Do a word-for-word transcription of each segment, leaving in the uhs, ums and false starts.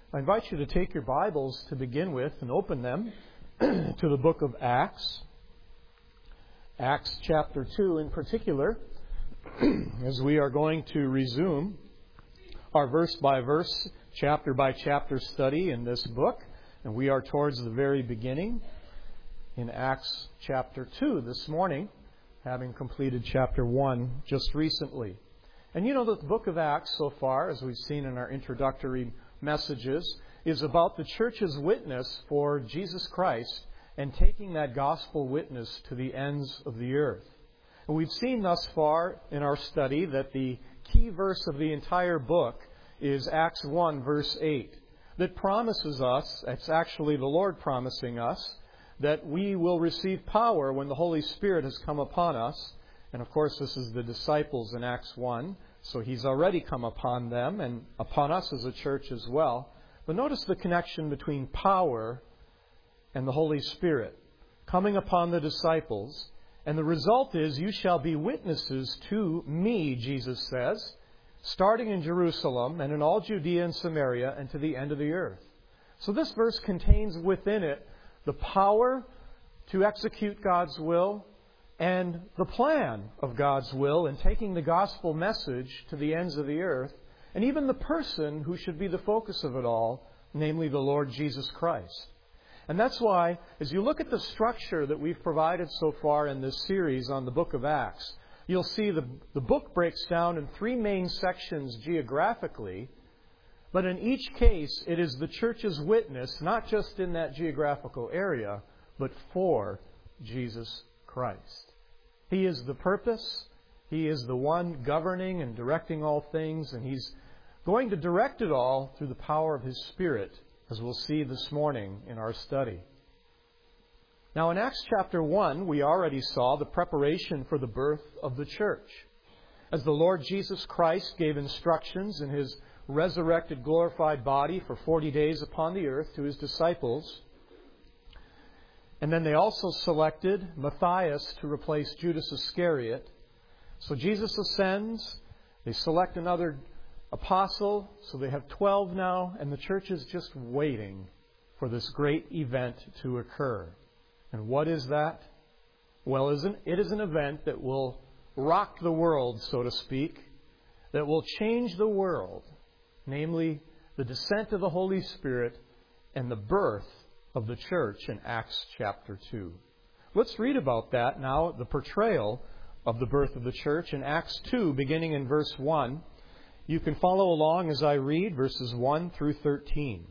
I invite you to take your Bibles to begin with and open them to the book of Acts. Acts chapter two in particular, as we are going to resume our verse-by-verse, chapter-by-chapter study in this book. And we are towards the very beginning in Acts chapter two this morning, having completed chapter one just recently. And you know that the book of Acts so far, as we've seen in our introductory messages, is about the church's witness for Jesus Christ and taking that gospel witness to the ends of the earth. And we've seen thus far in our study that the key verse of the entire book is Acts one, verse eight, that promises us, it's actually the Lord promising us, that we will receive power when the Holy Spirit has come upon us. And of course, this is the disciples in Acts one. So He's already come upon them and upon us as a church as well. But notice the connection between power and the Holy Spirit coming upon the disciples. And the result is, you shall be witnesses to me, Jesus says, starting in Jerusalem and in all Judea and Samaria and to the end of the earth. So this verse contains within it the power to execute God's will and the plan of God's will in taking the gospel message to the ends of the earth, and even the person who should be the focus of it all, namely the Lord Jesus Christ. And that's why, as you look at the structure that we've provided so far in this series on the book of Acts, you'll see the, the book breaks down in three main sections geographically, but in each case it is the church's witness, not just in that geographical area, but for Jesus Christ. He is the purpose. He is the one governing and directing all things, and He's going to direct it all through the power of His Spirit, as we'll see this morning in our study. Now, in Acts chapter one, we already saw the preparation for the birth of the church. As the Lord Jesus Christ gave instructions in His resurrected, glorified body for forty days upon the earth to His disciples. And then they also selected Matthias to replace Judas Iscariot. So Jesus ascends. They select another apostle. So they have twelve now. And the church is just waiting for this great event to occur. And what is that? Well, it is an event that will rock the world, so to speak, that will change the world, namely the descent of the Holy Spirit and the birth of the church in Acts chapter two. Let's read about that now, the portrayal of the birth of the church in Acts two, beginning in verse one. You can follow along as I read verses one through thirteen.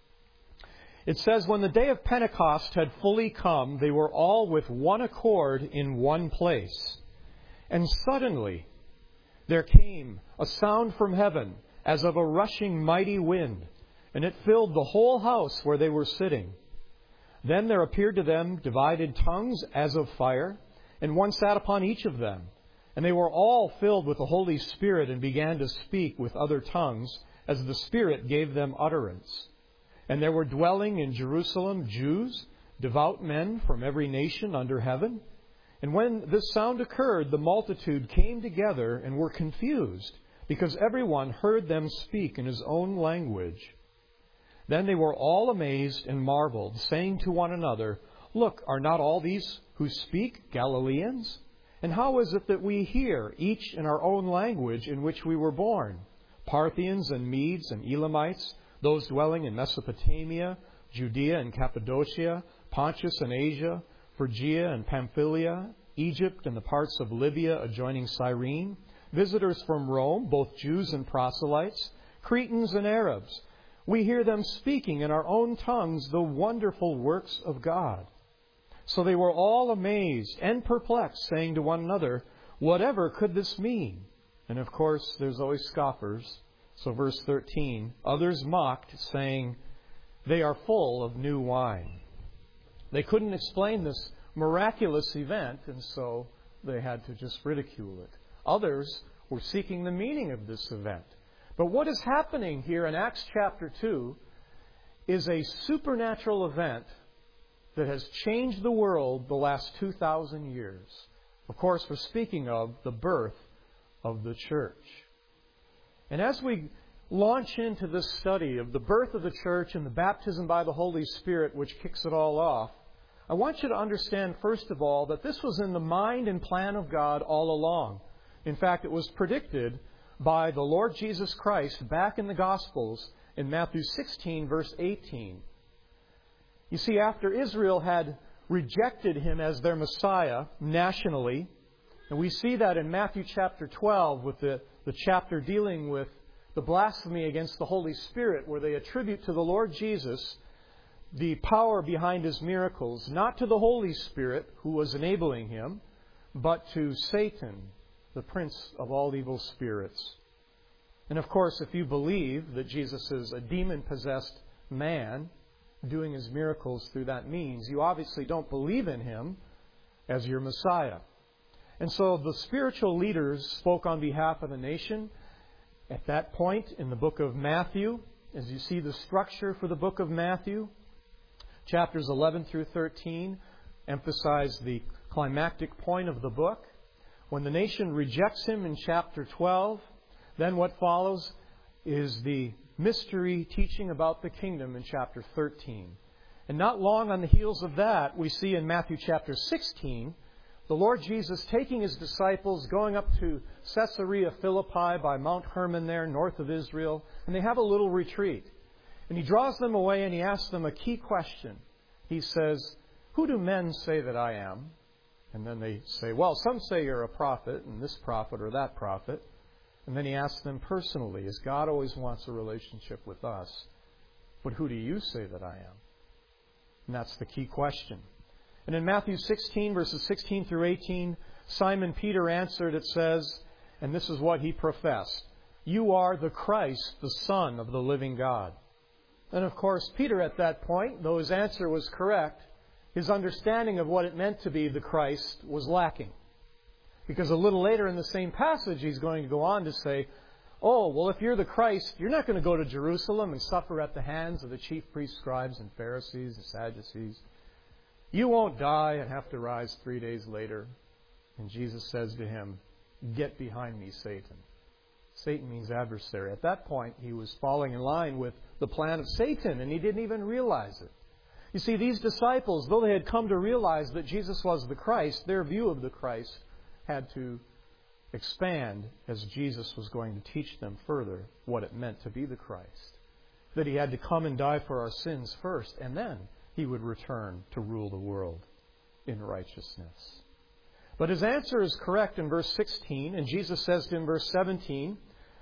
It says, "When the day of Pentecost had fully come, they were all with one accord in one place. And suddenly there came a sound from heaven as of a rushing mighty wind, and it filled the whole house where they were sitting. Then there appeared to them divided tongues as of fire, and one sat upon each of them. And they were all filled with the Holy Spirit and began to speak with other tongues as the Spirit gave them utterance. And there were dwelling in Jerusalem Jews, devout men from every nation under heaven. And when this sound occurred, the multitude came together and were confused, because everyone heard them speak in his own language. Then they were all amazed and marveled, saying to one another, 'Look, are not all these who speak Galileans? And how is it that we hear, each in our own language in which we were born? Parthians and Medes and Elamites, those dwelling in Mesopotamia, Judea and Cappadocia, Pontus and Asia, Phrygia and Pamphylia, Egypt and the parts of Libya adjoining Cyrene, visitors from Rome, both Jews and proselytes, Cretans and Arabs. We hear them speaking in our own tongues the wonderful works of God.' So they were all amazed and perplexed, saying to one another, 'Whatever could this mean?' And of course, there's always scoffers. So verse thirteen, 'Others mocked, saying, they are full of new wine.' They couldn't explain this miraculous event, and so they had to just ridicule it. Others were seeking the meaning of this event. But what is happening here in Acts chapter two is a supernatural event that has changed the world the last two thousand years. Of course, we're speaking of the birth of the church. And as we launch into this study of the birth of the church and the baptism by the Holy Spirit, which kicks it all off, I want you to understand, first of all, that this was in the mind and plan of God all along. In fact, it was predicted by the Lord Jesus Christ back in the Gospels in Matthew sixteen, verse eighteen. You see, after Israel had rejected Him as their Messiah nationally, and we see that in Matthew chapter twelve with the, the chapter dealing with the blasphemy against the Holy Spirit, where they attribute to the Lord Jesus the power behind His miracles, not to the Holy Spirit who was enabling Him, but to Satan, the prince of all evil spirits. And of course, if you believe that Jesus is a demon-possessed man doing His miracles through that means, you obviously don't believe in Him as your Messiah. And so the spiritual leaders spoke on behalf of the nation. At that point in the book of Matthew, as you see the structure for the book of Matthew, chapters eleven through thirteen emphasize the climactic point of the book. When the nation rejects Him in chapter twelve, then what follows is the mystery teaching about the kingdom in chapter thirteen. And not long on the heels of that, we see in Matthew chapter sixteen, the Lord Jesus taking His disciples, going up to Caesarea Philippi by Mount Hermon there, north of Israel, and they have a little retreat. And He draws them away and He asks them a key question. He says, "Who do men say that I am?" And then they say, "Well, some say you're a prophet, and this prophet or that prophet." And then He asks them personally, as God always wants a relationship with us, "But who do you say that I am?" And that's the key question. And in Matthew sixteen, verses sixteen through eighteen, Simon Peter answered, it says, and this is what he professed, "You are the Christ, the Son of the living God." And of course, Peter at that point, though his answer was correct, his understanding of what it meant to be the Christ was lacking. Because a little later in the same passage, he's going to go on to say, "Oh, well, if you're the Christ, you're not going to go to Jerusalem and suffer at the hands of the chief priests, scribes, and Pharisees and Sadducees. You won't die and have to rise three days later." And Jesus says to him, "Get behind me, Satan." Satan means adversary. At that point, he was falling in line with the plan of Satan, and he didn't even realize it. You see, these disciples, though they had come to realize that Jesus was the Christ, their view of the Christ had to expand as Jesus was going to teach them further what it meant to be the Christ. That He had to come and die for our sins first, and then He would return to rule the world in righteousness. But his answer is correct in verse sixteen, and Jesus says to him in verse seventeen,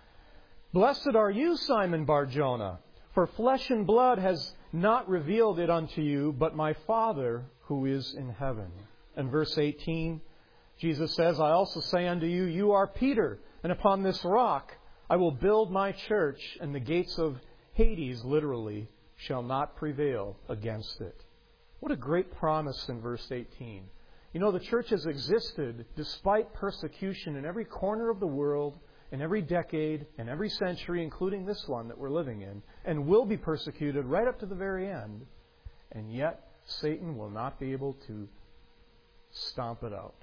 "Blessed are you, Simon Bar-Jonah, for flesh and blood has not revealed it unto you, but my Father who is in heaven." And verse eighteen, Jesus says, "I also say unto you, you are Peter, and upon this rock I will build my church, and the gates of Hades," literally, "shall not prevail against it." What a great promise in verse eighteen. You know, the church has existed despite persecution in every corner of the world, in every decade, in every century, including this one that we're living in, and will be persecuted right up to the very end. And yet, Satan will not be able to stomp it out,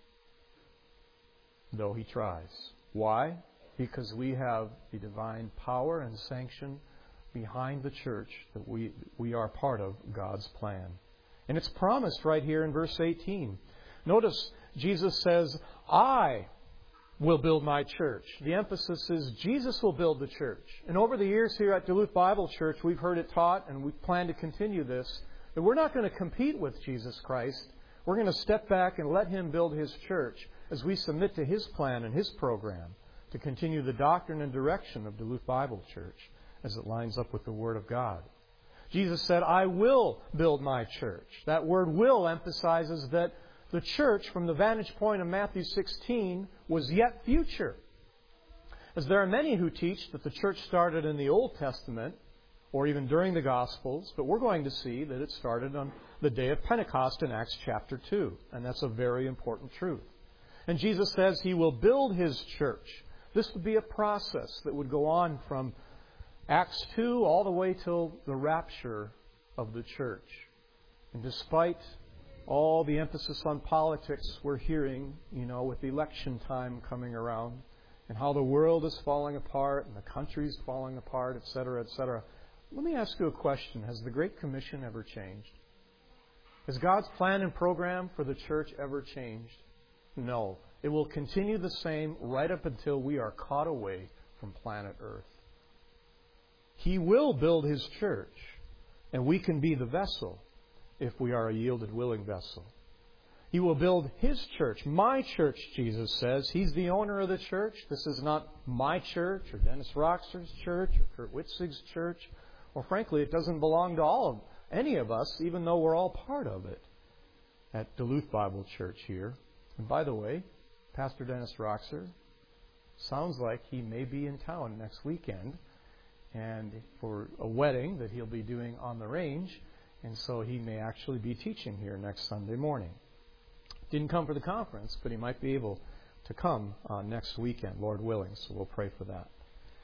though he tries. Why? Because we have the divine power and sanction behind the church that we, we are part of God's plan. And it's promised right here in verse eighteen. Notice Jesus says, "I will build my church." The emphasis is Jesus will build the church. And over the years here at Duluth Bible Church, we've heard it taught, and we plan to continue this, that we're not going to compete with Jesus Christ. We're going to step back and let Him build His church as we submit to His plan and His program to continue the doctrine and direction of Duluth Bible Church as it lines up with the Word of God. Jesus said, "I will build my church." That word "will" emphasizes that the church, from the vantage point of Matthew sixteen, was yet future. As there are many who teach that the church started in the Old Testament, or even during the Gospels, but we're going to see that it started on the day of Pentecost in Acts chapter two. And that's a very important truth. And Jesus says He will build His church. This would be a process that would go on from Acts two all the way till the rapture of the church. And despite all the emphasis on politics we're hearing, you know, with election time coming around, and how the world is falling apart and the country's falling apart, et cetera, et cetera. Let me ask you a question. Has the Great Commission ever changed? Has God's plan and program for the church ever changed? No. It will continue the same right up until we are caught away from planet Earth. He will build His church, and we can be the vessel if we are a yielded, willing vessel. He will build His church, my church, Jesus says. He's the owner of the church. This is not my church or Dennis Roxer's church or Kurt Witzig's church. Or frankly, it doesn't belong to all of any of us, even though we're all part of it at Duluth Bible Church here. And by the way, Pastor Dennis Roxer sounds like he may be in town next weekend and for a wedding that he'll be doing on the range, and so he may actually be teaching here next Sunday morning. Didn't come for the conference, but he might be able to come uh, next weekend, Lord willing, so we'll pray for that.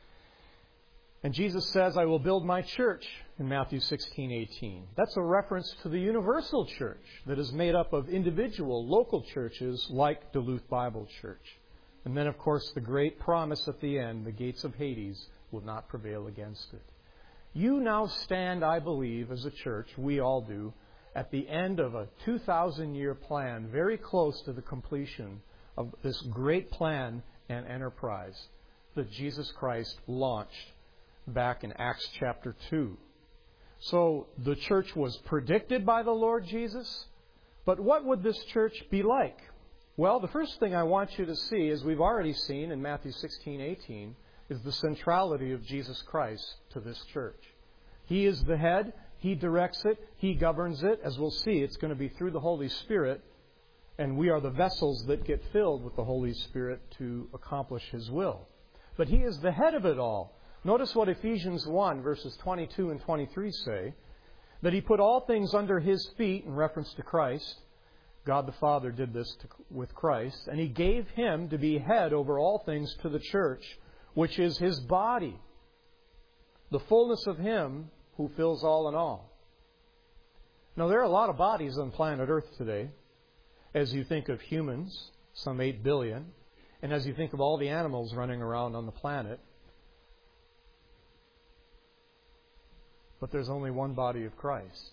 And Jesus says, I will build my church in Matthew sixteen eighteen. That's a reference to the universal church that is made up of individual local churches like Duluth Bible Church. And then, of course, the great promise at the end, the gates of Hades will not prevail against it. You now stand, I believe, as a church, we all do, at the end of a two thousand year plan, very close to the completion of this great plan and enterprise that Jesus Christ launched back in Acts chapter two. So the church was predicted by the Lord Jesus, but what would this church be like? Well, the first thing I want you to see, as we've already seen in Matthew sixteen eighteen, is the centrality of Jesus Christ to this church. He is the head. He directs it. He governs it. As we'll see, it's going to be through the Holy Spirit, and we are the vessels that get filled with the Holy Spirit to accomplish His will. But He is the head of it all. Notice what Ephesians one, verses twenty-two and twenty-three say, that He put all things under His feet, in reference to Christ. God the Father did this to, with Christ, and He gave Him to be head over all things to the church, which is His body, the fullness of Him who fills all in all. Now, there are a lot of bodies on planet Earth today, as you think of humans, some eight billion, and as you think of all the animals running around on the planet. But there's only one body of Christ,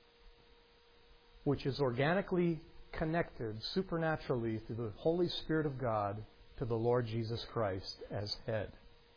which is organically connected supernaturally through the Holy Spirit of God to the Lord Jesus Christ as head.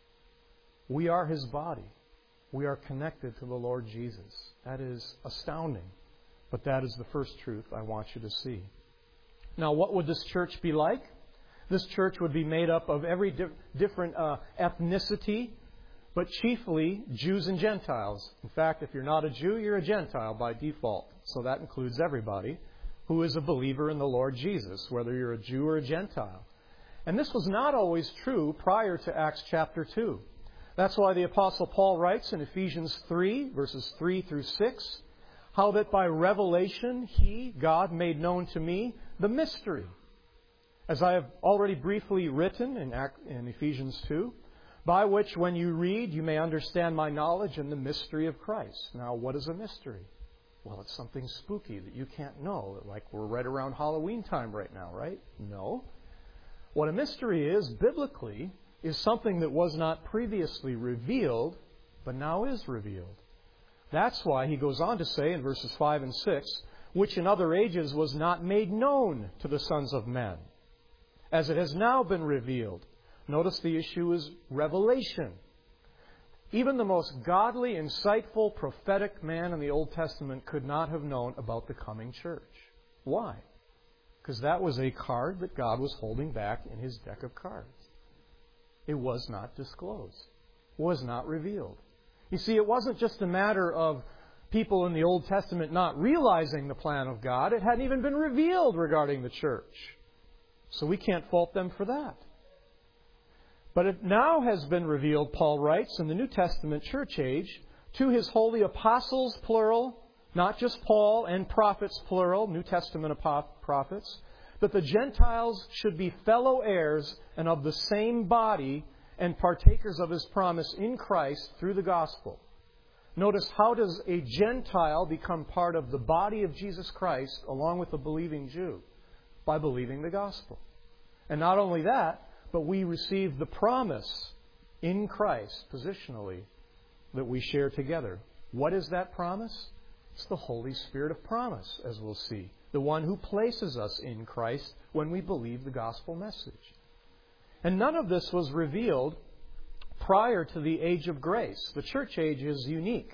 We are His body. We are connected to the Lord Jesus. That is astounding. But that is the first truth I want you to see. Now, what would this church be like? This church would be made up of every di- different uh, ethnicity, but chiefly Jews and Gentiles. In fact, if you're not a Jew, you're a Gentile by default. So that includes everybody who is a believer in the Lord Jesus, whether you're a Jew or a Gentile. And this was not always true prior to Acts chapter two. That's why the Apostle Paul writes in Ephesians three, verses three through six, how that by revelation He, God, made known to me the mystery. As I have already briefly written in, in Ephesians two, by which when you read, you may understand my knowledge and the mystery of Christ. Now, what is a mystery? Well, it's something spooky that you can't know, like we're right around Halloween time right now, right? No. What a mystery is, biblically, is something that was not previously revealed, but now is revealed. That's why he goes on to say in verses five and six, which in other ages was not made known to the sons of men, as it has now been revealed. Notice the issue is revelation. Even the most godly, insightful, prophetic man in the Old Testament could not have known about the coming church. Why? Because that was a card that God was holding back in His deck of cards. It was not disclosed, was not revealed. You see, it wasn't just a matter of people in the Old Testament not realizing the plan of God. It hadn't even been revealed regarding the church. So we can't fault them for that. But it now has been revealed, Paul writes, in the New Testament church age, to His holy apostles, plural, not just Paul, and prophets, plural, New Testament prophets, that the Gentiles should be fellow heirs and of the same body and partakers of His promise in Christ through the gospel. Notice, how does a Gentile become part of the body of Jesus Christ along with the believing Jew? By believing the gospel. And not only that, but we receive the promise in Christ, positionally, that we share together. What is that promise? It's the Holy Spirit of promise, as we'll see. The one who places us in Christ when we believe the gospel message. And none of this was revealed prior to the age of grace. The church age is unique.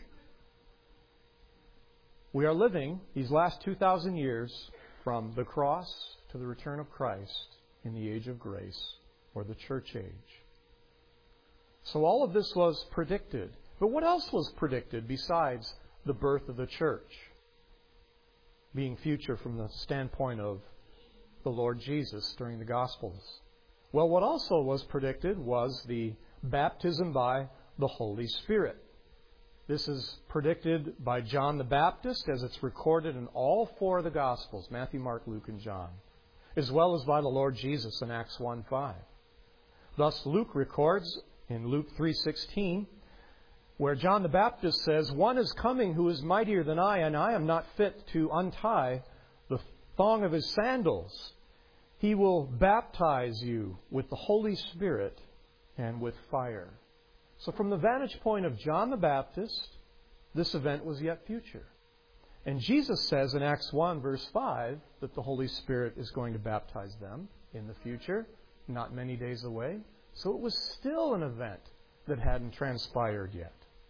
We are living these last two thousand years from the cross to the return of Christ in the age of grace, or the church age. So all of this was predicted. But what else was predicted besides the birth of the church, being future from the standpoint of the Lord Jesus during the Gospels? Well, what also was predicted was the baptism by the Holy Spirit. This is predicted by John the Baptist, as it's recorded in all four of the Gospels, Matthew, Mark, Luke, and John, as well as by the Lord Jesus in Acts one five. Thus, Luke records in Luke three sixteen, where John the Baptist says, "One is coming who is mightier than I, and I am not fit to untie the thong of his sandals. He will baptize you with the Holy Spirit and with fire." So from the vantage point of John the Baptist, this event was yet future. And Jesus says in Acts one, verse five, that the Holy Spirit is going to baptize them in the future, not many days away. So it was still an event that hadn't transpired yet.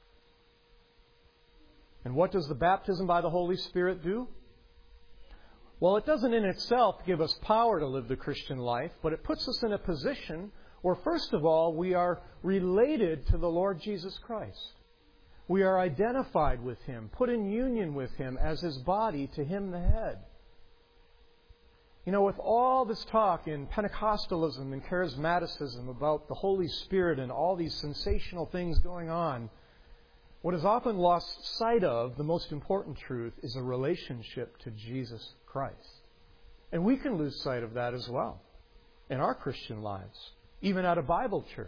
And what does the baptism by the Holy Spirit do? Well, it doesn't in itself give us power to live the Christian life, but it puts us in a position where, first of all, we are related to the Lord Jesus Christ. We are identified with Him, put in union with Him as His body, to Him the head. You know, with all this talk in Pentecostalism and charismaticism about the Holy Spirit and all these sensational things going on, what is often lost sight of, the most important truth, is a relationship to Jesus Christ. And we can lose sight of that as well in our Christian lives, even at a Bible church.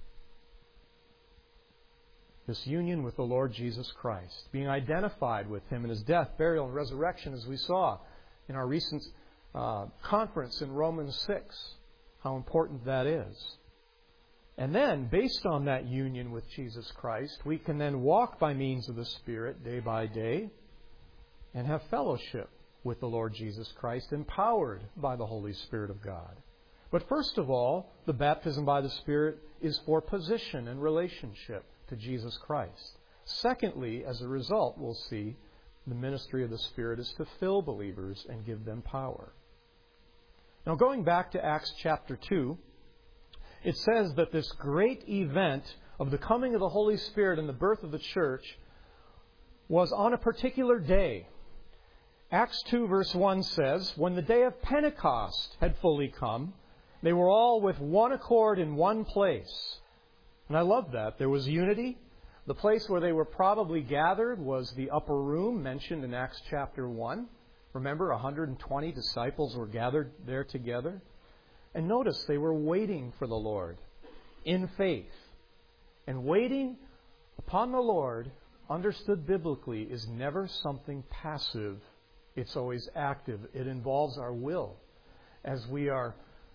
This union with the Lord Jesus Christ, being identified with Him in His death, burial, and resurrection, as we saw in our recent uh, conference in Romans six, how important that is. And then, based on that union with Jesus Christ, we can then walk by means of the Spirit day by day and have fellowship with the Lord Jesus Christ, empowered by the Holy Spirit of God. But first of all, the baptism by the Spirit is for position and relationship to Jesus Christ. Secondly, as a result, we'll see, the ministry of the Spirit is to fill believers and give them power. Now, going back to Acts chapter two, it says that this great event of the coming of the Holy Spirit and the birth of the church was on a particular day. Acts two verse one says, "When the day of Pentecost had fully come, they were all with one accord in one place." And I love that. There was unity. The place where they were probably gathered was the upper room mentioned in Acts chapter one. Remember, one hundred twenty disciples were gathered there together. And notice they were waiting for the Lord in faith. And waiting upon the Lord, understood biblically, is never something passive. It's always active. It involves our will. As we are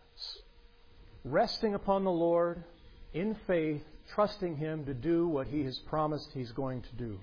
resting upon the Lord in faith, trusting Him to do what He has promised He's going to do.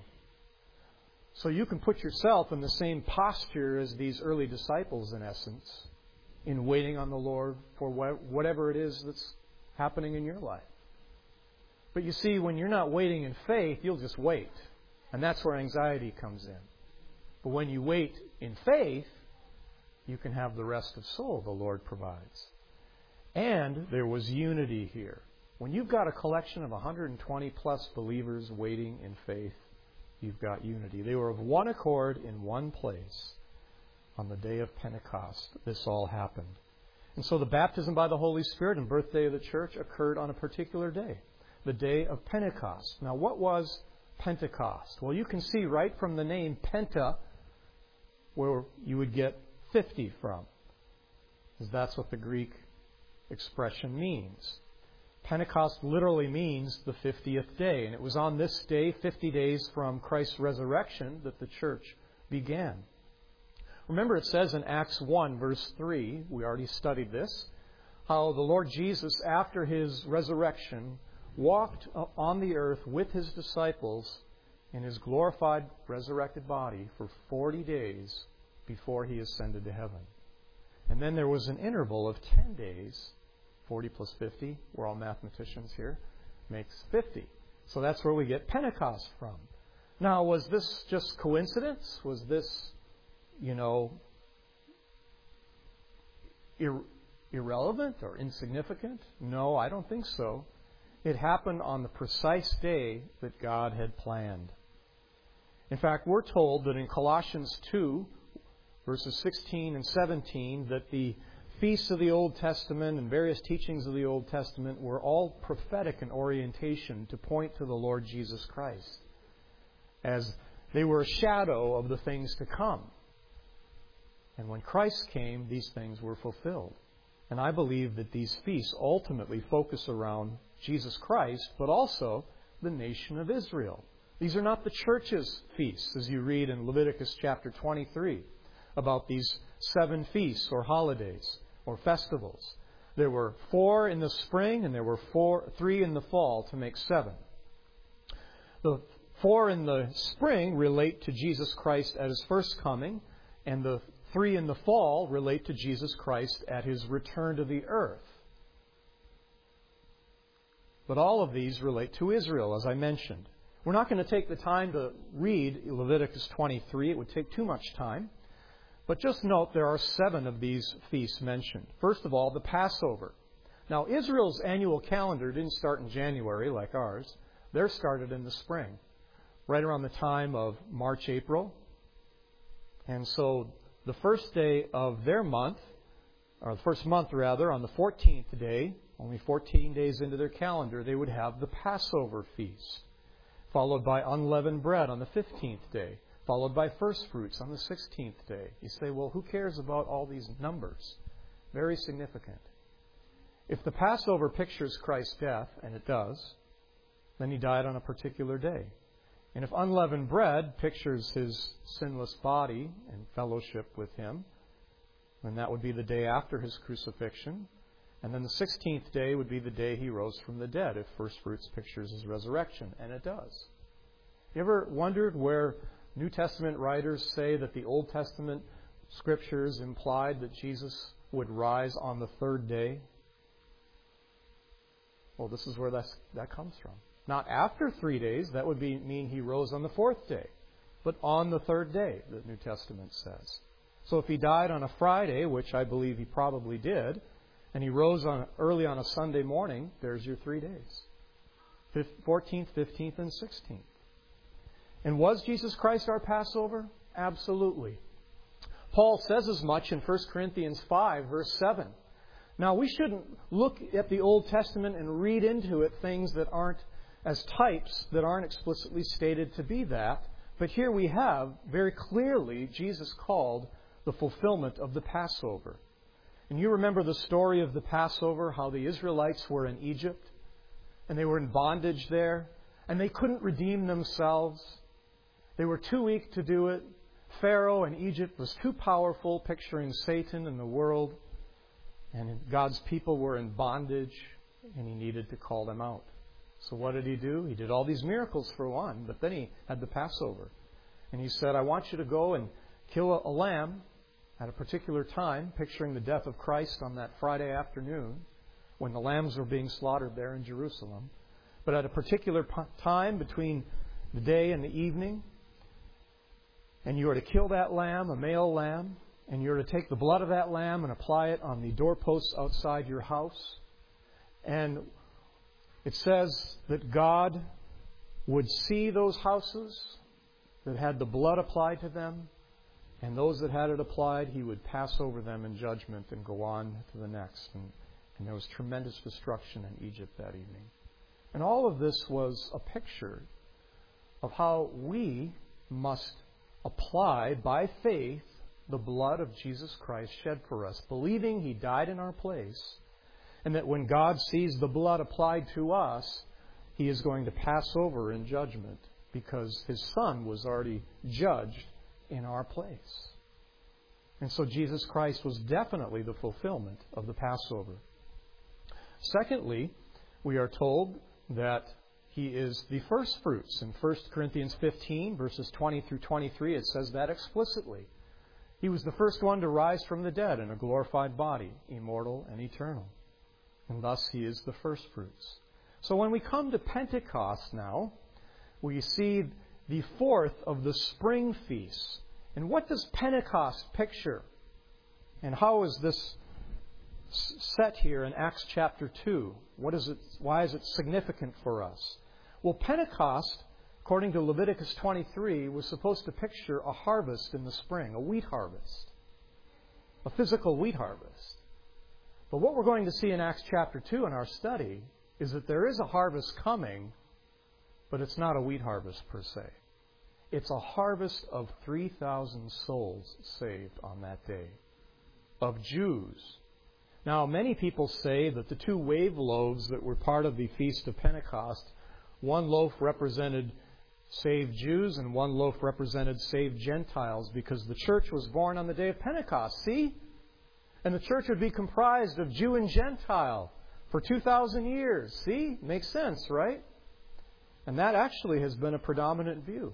So you can put yourself in the same posture as these early disciples, in essence, in waiting on the Lord for whatever it is that's happening in your life. But you see, when you're not waiting in faith, you'll just wait. And that's where anxiety comes in. But when you wait in faith, you can have the rest of soul the Lord provides. And there was unity here. When you've got a collection of one hundred twenty plus believers waiting in faith, you've got unity. They were of one accord in one place. On the day of Pentecost, this all happened. And so the baptism by the Holy Spirit and birthday of the church occurred on a particular day, the day of Pentecost. Now, what was Pentecost? Well, you can see right from the name Penta where you would get fifty from, because that's what the Greek expression means. Pentecost literally means the fiftieth day, and it was on this day, fifty days from Christ's resurrection, that the church began. Remember, it says in Acts one, verse three, we already studied this, how the Lord Jesus, after His resurrection, walked on the earth with His disciples in His glorified, resurrected body for forty days before He ascended to heaven. And then there was an interval of ten days, forty plus fifty, we're all mathematicians here, makes fifty. So that's where we get Pentecost from. Now, was this just coincidence? Was this, you know, ir- irrelevant or insignificant? No, I don't think so. It happened on the precise day that God had planned. In fact, we're told that in Colossians two, verses sixteen and seventeen, that the feasts of the Old Testament and various teachings of the Old Testament were all prophetic in orientation to point to the Lord Jesus Christ, as they were a shadow of the things to come. And when Christ came, these things were fulfilled. And I believe that these feasts ultimately focus around Jesus Christ, but also the nation of Israel. These are not the church's feasts, as you read in Leviticus chapter twenty-three, about these seven feasts or holidays or festivals. There were four in the spring and there were four, three in the fall to make seven. The four in the spring relate to Jesus Christ at His first coming, and the three in the fall relate to Jesus Christ at His return to the earth. But all of these relate to Israel, as I mentioned. We're not going to take the time to read Leviticus twenty-three. It would take too much time. But just note there are seven of these feasts mentioned. First of all, the Passover. Now, Israel's annual calendar didn't start in January like ours. Theirs started in the spring, right around the time of March, April. And so the first day of their month, or the first month rather, on the fourteenth day, only fourteen days into their calendar, they would have the Passover feast, followed by unleavened bread on the fifteenth day, followed by first fruits on the sixteenth day. You say, well, who cares about all these numbers? Very significant. If the Passover pictures Christ's death, and it does, then He died on a particular day. And if unleavened bread pictures His sinless body and fellowship with Him, then that would be the day after His crucifixion. And then the sixteenth day would be the day He rose from the dead, if first fruits pictures His resurrection. And it does. You ever wondered where New Testament writers say that the Old Testament scriptures implied that Jesus would rise on the third day? Well, this is where that's, that comes from. Not after three days, that would be, mean He rose on the fourth day, but on the third day, the New Testament says. So if He died on a Friday, which I believe He probably did, and He rose on early on a Sunday morning, there's your three days. fourteenth, fifteenth, and sixteenth. And was Jesus Christ our Passover? Absolutely. Paul says as much in First Corinthians five, verse seven. Now, we shouldn't look at the Old Testament and read into it things that aren't as types, that aren't explicitly stated to be that. But here we have, very clearly, Jesus called the fulfillment of the Passover. And you remember the story of the Passover, how the Israelites were in Egypt, and they were in bondage there, and they couldn't redeem themselves. They were too weak to do it. Pharaoh and Egypt was too powerful, picturing Satan and the world. And God's people were in bondage, and He needed to call them out. So what did He do? He did all these miracles for one, but then He had the Passover. And He said, I want you to go and kill a, a lamb at a particular time, picturing the death of Christ on that Friday afternoon, when the lambs were being slaughtered there in Jerusalem. But at a particular time between the day and the evening, and you are to kill that lamb, a male lamb, and you are to take the blood of that lamb and apply it on the doorposts outside your house. And it says that God would see those houses that had the blood applied to them, and those that had it applied, He would pass over them in judgment and go on to the next. And, and there was tremendous destruction in Egypt that evening. And all of this was a picture of how we must apply by faith the blood of Jesus Christ shed for us, believing He died in our place, and that when God sees the blood applied to us, He is going to pass over in judgment because His Son was already judged in our place. And so Jesus Christ was definitely the fulfillment of the Passover. Secondly, we are told that He is the first fruits. In First Corinthians fifteen, verses twenty through twenty-three, it says that explicitly. He was the first one to rise from the dead in a glorified body, immortal and eternal. And thus He is the first fruits. So when we come to Pentecost now, we see the fourth of the spring feasts. And what does Pentecost picture? And how is this set here in Acts chapter two? What is it? Why is it significant for us? Well, Pentecost, according to Leviticus twenty-three, was supposed to picture a harvest in the spring, a wheat harvest, a physical wheat harvest. But what we're going to see in Acts chapter two in our study is that there is a harvest coming, but it's not a wheat harvest per se. It's a harvest of three thousand souls saved on that day, of Jews. Now, many people say that the two wave loaves that were part of the Feast of Pentecost, one loaf represented saved Jews and one loaf represented saved Gentiles, because the church was born on the day of Pentecost. See? And the church would be comprised of Jew and Gentile for two thousand years. See? Makes sense, right? And that actually has been a predominant view.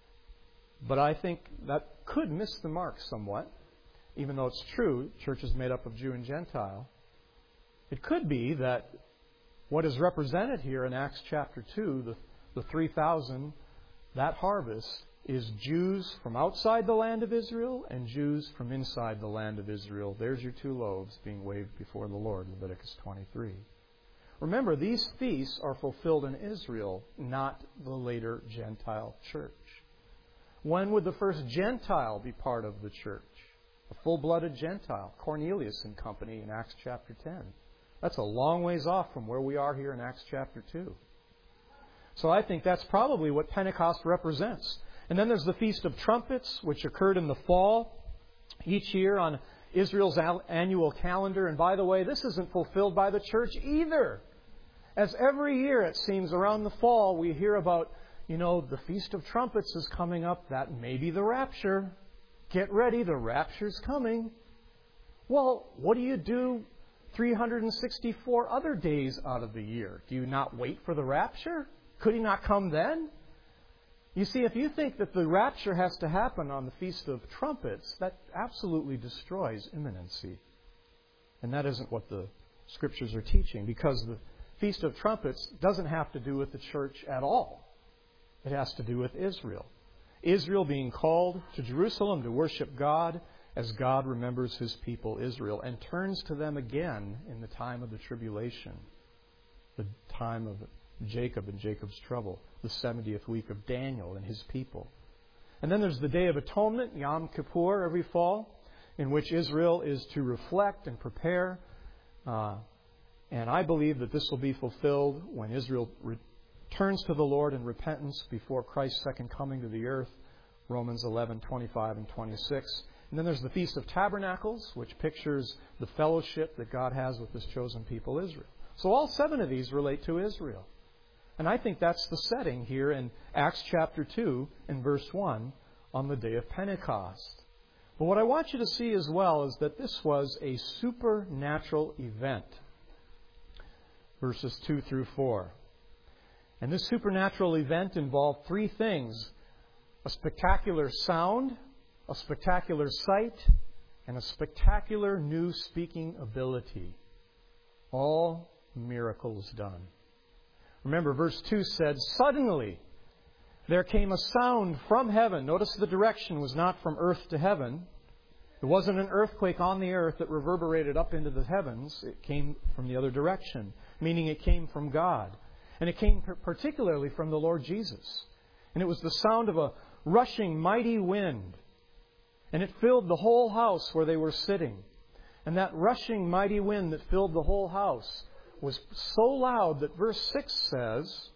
But I think that could miss the mark somewhat. Even though it's true, church is made up of Jew and Gentile. It could be that what is represented here in Acts chapter two, the, the three thousand, that harvest, is Jews from outside the land of Israel and Jews from inside the land of Israel. There's your two loaves being waved before the Lord, Leviticus twenty-three. Remember, these feasts are fulfilled in Israel, not the later Gentile church. When would the first Gentile be part of the church? A full-blooded Gentile, Cornelius and company in Acts chapter ten. That's a long ways off from where we are here in Acts chapter two. So I think that's probably what Pentecost represents. And then there's the Feast of Trumpets, which occurred in the fall each year on Israel's annual calendar. And by the way, this isn't fulfilled by the church either. As every year, it seems, around the fall, we hear about, you know, the Feast of Trumpets is coming up. That may be the rapture. Get ready, the rapture's coming. Well, what do you do three hundred sixty-four other days out of the year? Do you not wait for the rapture? Could He not come then? You see, if you think that the rapture has to happen on the Feast of Trumpets, that absolutely destroys imminency. And that isn't what the Scriptures are teaching, because the Feast of Trumpets doesn't have to do with the church at all. It has to do with Israel. Israel being called to Jerusalem to worship God as God remembers His people Israel and turns to them again in the time of the tribulation, the time of Jacob and Jacob's trouble, the seventieth week of Daniel and his people. And then there's the Day of Atonement, Yom Kippur, every fall, in which Israel is to reflect and prepare. Uh, and I believe that this will be fulfilled when Israel re- turns to the Lord in repentance before Christ's second coming to the earth, Romans eleven, twenty-five and twenty-six. And then there's the Feast of Tabernacles, which pictures the fellowship that God has with His chosen people, Israel. So all seven of these relate to Israel. And I think that's the setting here in Acts chapter two and verse one on the day of Pentecost. But what I want you to see as well is that this was a supernatural event. Verses two through four. And this supernatural event involved three things: a spectacular sound, a spectacular sight, and a spectacular new speaking ability. All miracles done. Remember, verse two said, "Suddenly there came a sound from heaven." Notice the direction was not from earth to heaven. It wasn't an earthquake on the earth that reverberated up into the heavens. It came from the other direction, meaning it came from God. And it came particularly from the Lord Jesus. And it was the sound of a rushing mighty wind. And it filled the whole house where they were sitting. And that rushing mighty wind that filled the whole house was so loud that verse six says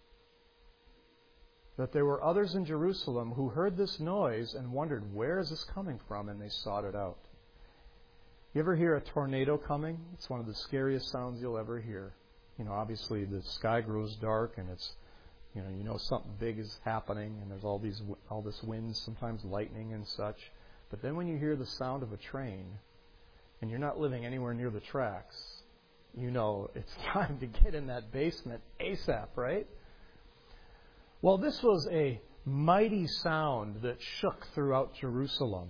that there were others in Jerusalem who heard this noise and wondered, where is this coming from? And they sought it out. You ever hear a tornado coming? It's one of the scariest sounds you'll ever hear. You know, obviously the sky grows dark and it's, you know, you know something big is happening and there's all these all this wind, sometimes lightning and such. But then when you hear the sound of a train and you're not living anywhere near the tracks, you know it's time to get in that basement ASAP, right? Well, this was a mighty sound that shook throughout Jerusalem.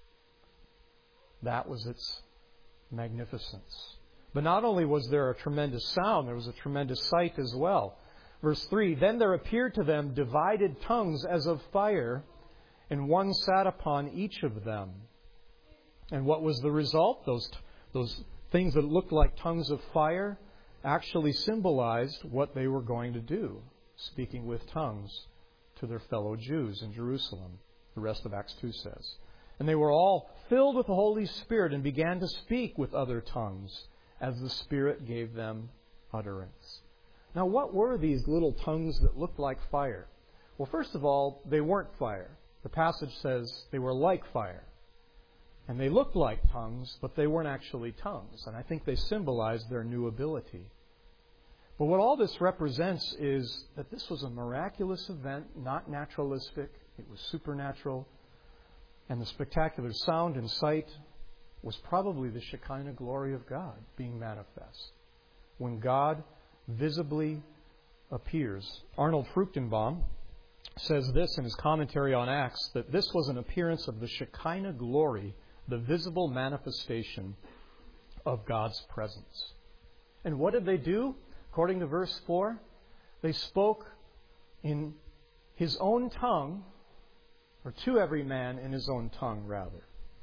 That was its magnificence. But not only was there a tremendous sound, there was a tremendous sight as well. Verse three, then there appeared to them divided tongues as of fire, and one sat upon each of them. And what was the result? Those, those things that looked like tongues of fire actually symbolized what they were going to do, speaking with tongues to their fellow Jews in Jerusalem, the rest of Acts two says. And they were all filled with the Holy Spirit and began to speak with other tongues as the Spirit gave them utterance. Now, what were these little tongues that looked like fire? Well, first of all, they weren't fire. The passage says they were like fire. And they looked like tongues, but they weren't actually tongues. And I think they symbolized their new ability. But what all this represents is that this was a miraculous event, not naturalistic. It was supernatural. And the spectacular sound and sight was probably the Shekinah glory of God being manifest. When God visibly appears. Arnold Fruchtenbaum says this in his commentary on Acts, that this was an appearance of the Shekinah glory, the visible manifestation of God's presence. And what did they do? According to verse four, they spoke in his own tongue, or to every man in his own tongue, rather.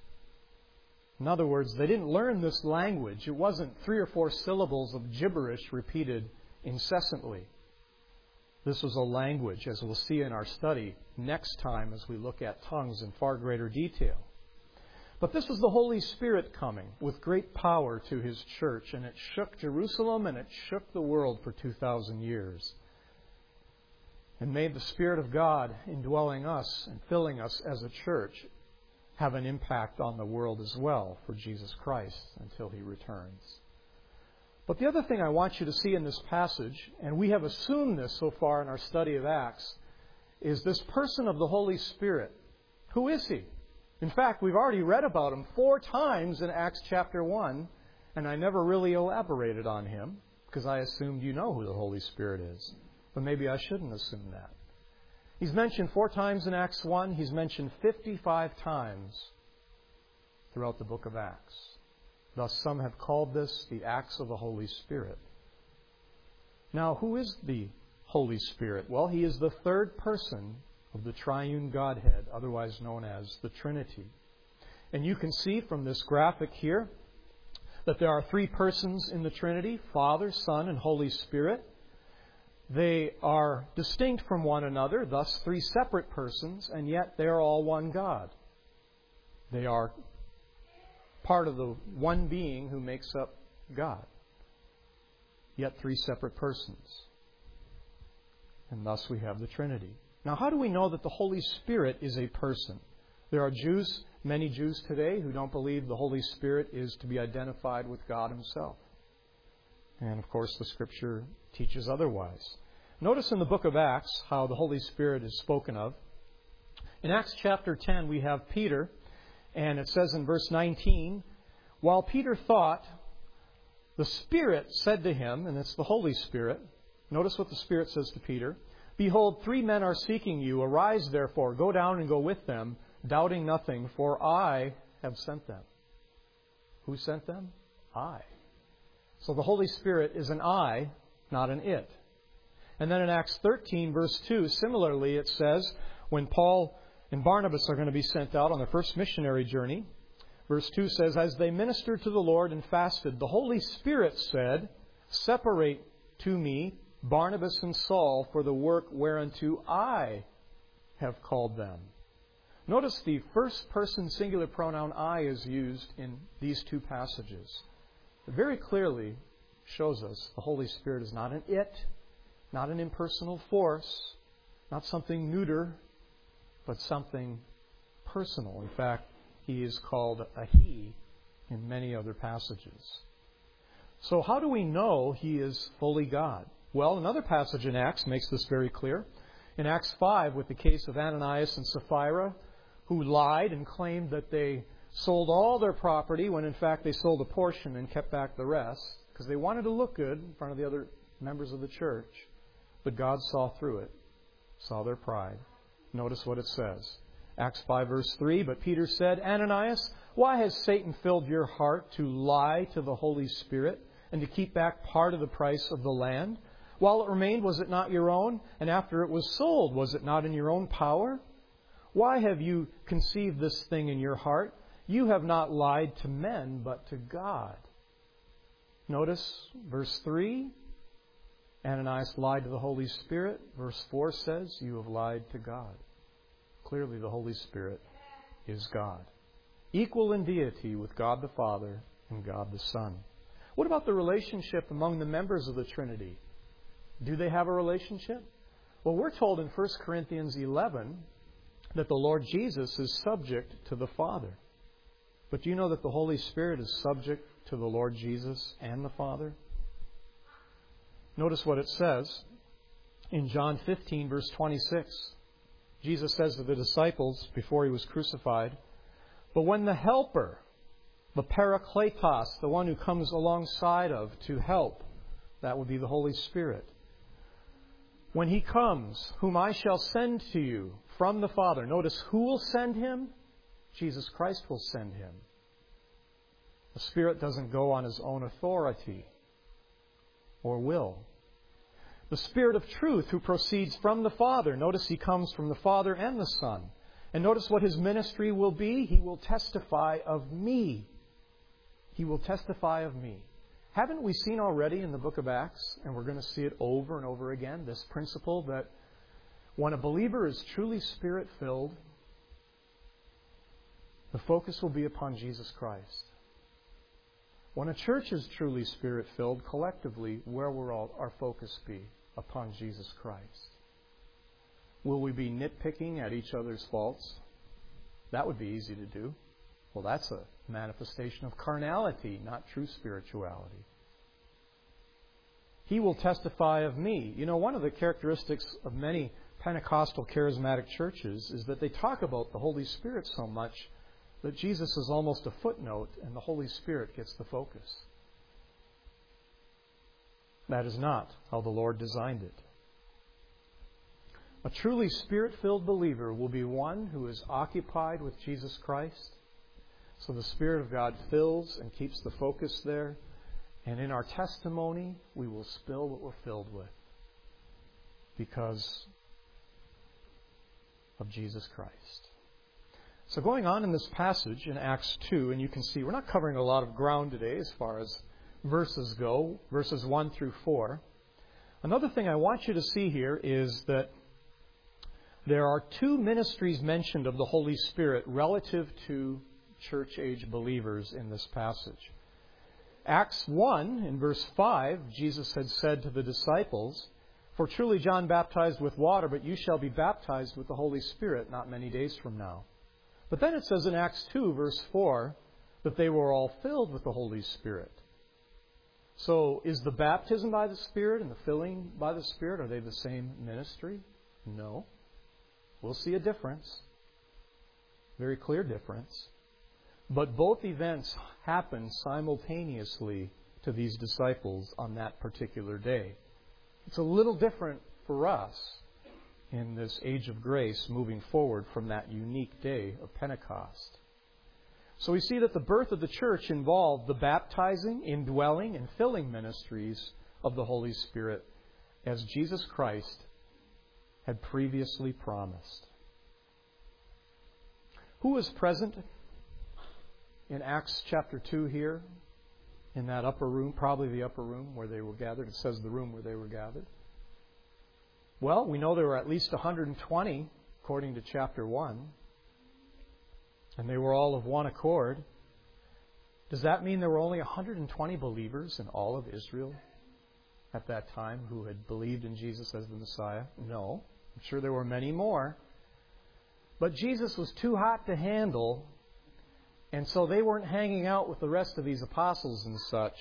In other words, they didn't learn this language. It wasn't three or four syllables of gibberish repeated incessantly. This was a language, as we'll see in our study next time as we look at tongues in far greater detail. But this was the Holy Spirit coming with great power to His church, and it shook Jerusalem and it shook the world for two thousand years. And made the Spirit of God indwelling us and filling us as a church have an impact on the world as well for Jesus Christ until He returns. But the other thing I want you to see in this passage, and we have assumed this so far in our study of Acts, is this person of the Holy Spirit. Who is He? In fact, we've already read about Him four times in Acts chapter one, and I never really elaborated on Him because I assumed you know who the Holy Spirit is. But maybe I shouldn't assume that. He's mentioned four times in Acts one. He's mentioned fifty-five times throughout the book of Acts. Thus, some have called this the Acts of the Holy Spirit. Now, who is the Holy Spirit? Well, He is the third person of the triune Godhead, otherwise known as the Trinity. And you can see from this graphic here that there are three persons in the Trinity, Father, Son, and Holy Spirit. They are distinct from one another, thus three separate persons, and yet they are all one God. They are part of the one being who makes up God, yet three separate persons. And thus we have the Trinity. Now, how do we know that the Holy Spirit is a person? There are Jews, many Jews today, who don't believe the Holy Spirit is to be identified with God Himself. And, of course, the Scripture teaches otherwise. Notice in the book of Acts how the Holy Spirit is spoken of. In Acts chapter ten, we have Peter, and it says in verse nineteen, while Peter thought, the Spirit said to him, and it's the Holy Spirit, notice what the Spirit says to Peter, behold, three men are seeking you. Arise, therefore, go down and go with them, doubting nothing, for I have sent them. Who sent them? I. So the Holy Spirit is an I, not an it. And then in Acts thirteen, verse two, similarly it says, when Paul and Barnabas are going to be sent out on their first missionary journey, verse two says, as they ministered to the Lord and fasted, the Holy Spirit said, separate to me Barnabas and Saul for the work whereunto I have called them. Notice the first person singular pronoun I is used in these two passages. It very clearly shows us the Holy Spirit is not an it, not an impersonal force, not something neuter, but something personal. In fact, He is called a He in many other passages. So how do we know He is fully God? Well, another passage in Acts makes this very clear. In Acts five, with the case of Ananias and Sapphira, who lied and claimed that they sold all their property when in fact they sold a portion and kept back the rest. because they wanted to look good in front of the other members of the church. But God saw through it, saw their pride. Notice what it says. Acts five, verse three, but Peter said, Ananias, why has Satan filled your heart to lie to the Holy Spirit and to keep back part of the price of the land? While it remained, was it not your own? And after it was sold, was it not in your own power? Why have you conceived this thing in your heart? You have not lied to men, but to God. Notice verse three, Ananias lied to the Holy Spirit. Verse four says, you have lied to God. Clearly the Holy Spirit is God. Equal in deity with God the Father and God the Son. What about the relationship among the members of the Trinity? Do they have a relationship? Well, we're told in First Corinthians eleven that the Lord Jesus is subject to the Father. But do you know that the Holy Spirit is subject to the Lord Jesus and the Father? Notice what it says in John fifteen, verse twenty-six. Jesus says to the disciples before he was crucified, but when the Helper, the Parakletos, the one who comes alongside of to help, that would be the Holy Spirit. When he comes, whom I shall send to you from the Father. Notice who will send him? Jesus Christ will send him. The Spirit doesn't go on his own authority or will. The Spirit of truth who proceeds from the Father. Notice he comes from the Father and the Son. And notice what his ministry will be. He will testify of me. He will testify of me. Haven't we seen already in the book of Acts, and we're going to see it over and over again, this principle that when a believer is truly Spirit-filled, the focus will be upon Jesus Christ. When a church is truly Spirit-filled, collectively, where will all our focus be? Upon Jesus Christ. Will we be nitpicking at each other's faults? That would be easy to do. Well, that's a manifestation of carnality, not true spirituality. He will testify of me. You know, one of the characteristics of many Pentecostal charismatic churches is that they talk about the Holy Spirit so much that Jesus is almost a footnote and the Holy Spirit gets the focus. That is not how the Lord designed it. A truly Spirit-filled believer will be one who is occupied with Jesus Christ. So the Spirit of God fills and keeps the focus there. And in our testimony, we will spill what we're filled with because of Jesus Christ. So going on in this passage in Acts two, and you can see we're not covering a lot of ground today as far as verses go, verses one through four. Another thing I want you to see here is that there are two ministries mentioned of the Holy Spirit relative to church-age believers in this passage. Acts one, in verse five, Jesus had said to the disciples, for truly John baptized with water, but you shall be baptized with the Holy Spirit not many days from now. But then it says in Acts two, verse four, that they were all filled with the Holy Spirit. So is the baptism by the Spirit and the filling by the Spirit, are they the same ministry? No. We'll see a difference. Very clear difference. But both events happened simultaneously to these disciples on that particular day. It's a little different for us in this age of grace moving forward from that unique day of Pentecost. So we see that the birth of the church involved the baptizing, indwelling, and filling ministries of the Holy Spirit as Jesus Christ had previously promised. Who was present in Acts chapter two here, in that upper room, probably the upper room where they were gathered? It says the room where they were gathered. Well, we know there were at least one hundred twenty, according to chapter one. And they were all of one accord. Does that mean there were only one hundred twenty believers in all of Israel at that time who had believed in Jesus as the Messiah? No. I'm sure there were many more. But Jesus was too hot to handle, and so they weren't hanging out with the rest of these apostles and such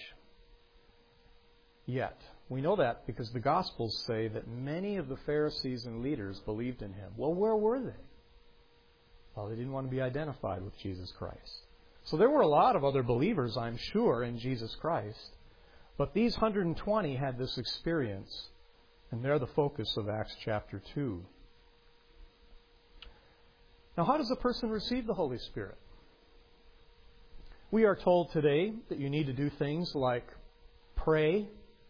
yet. We know that because the Gospels say that many of the Pharisees and leaders believed in him. Well, where were they? Well, they didn't want to be identified with Jesus Christ. So there were a lot of other believers, I'm sure, in Jesus Christ. But these one hundred twenty had this experience, and they're the focus of Acts chapter two. Now, how does a person receive the Holy Spirit? We are told today that you need to do things like pray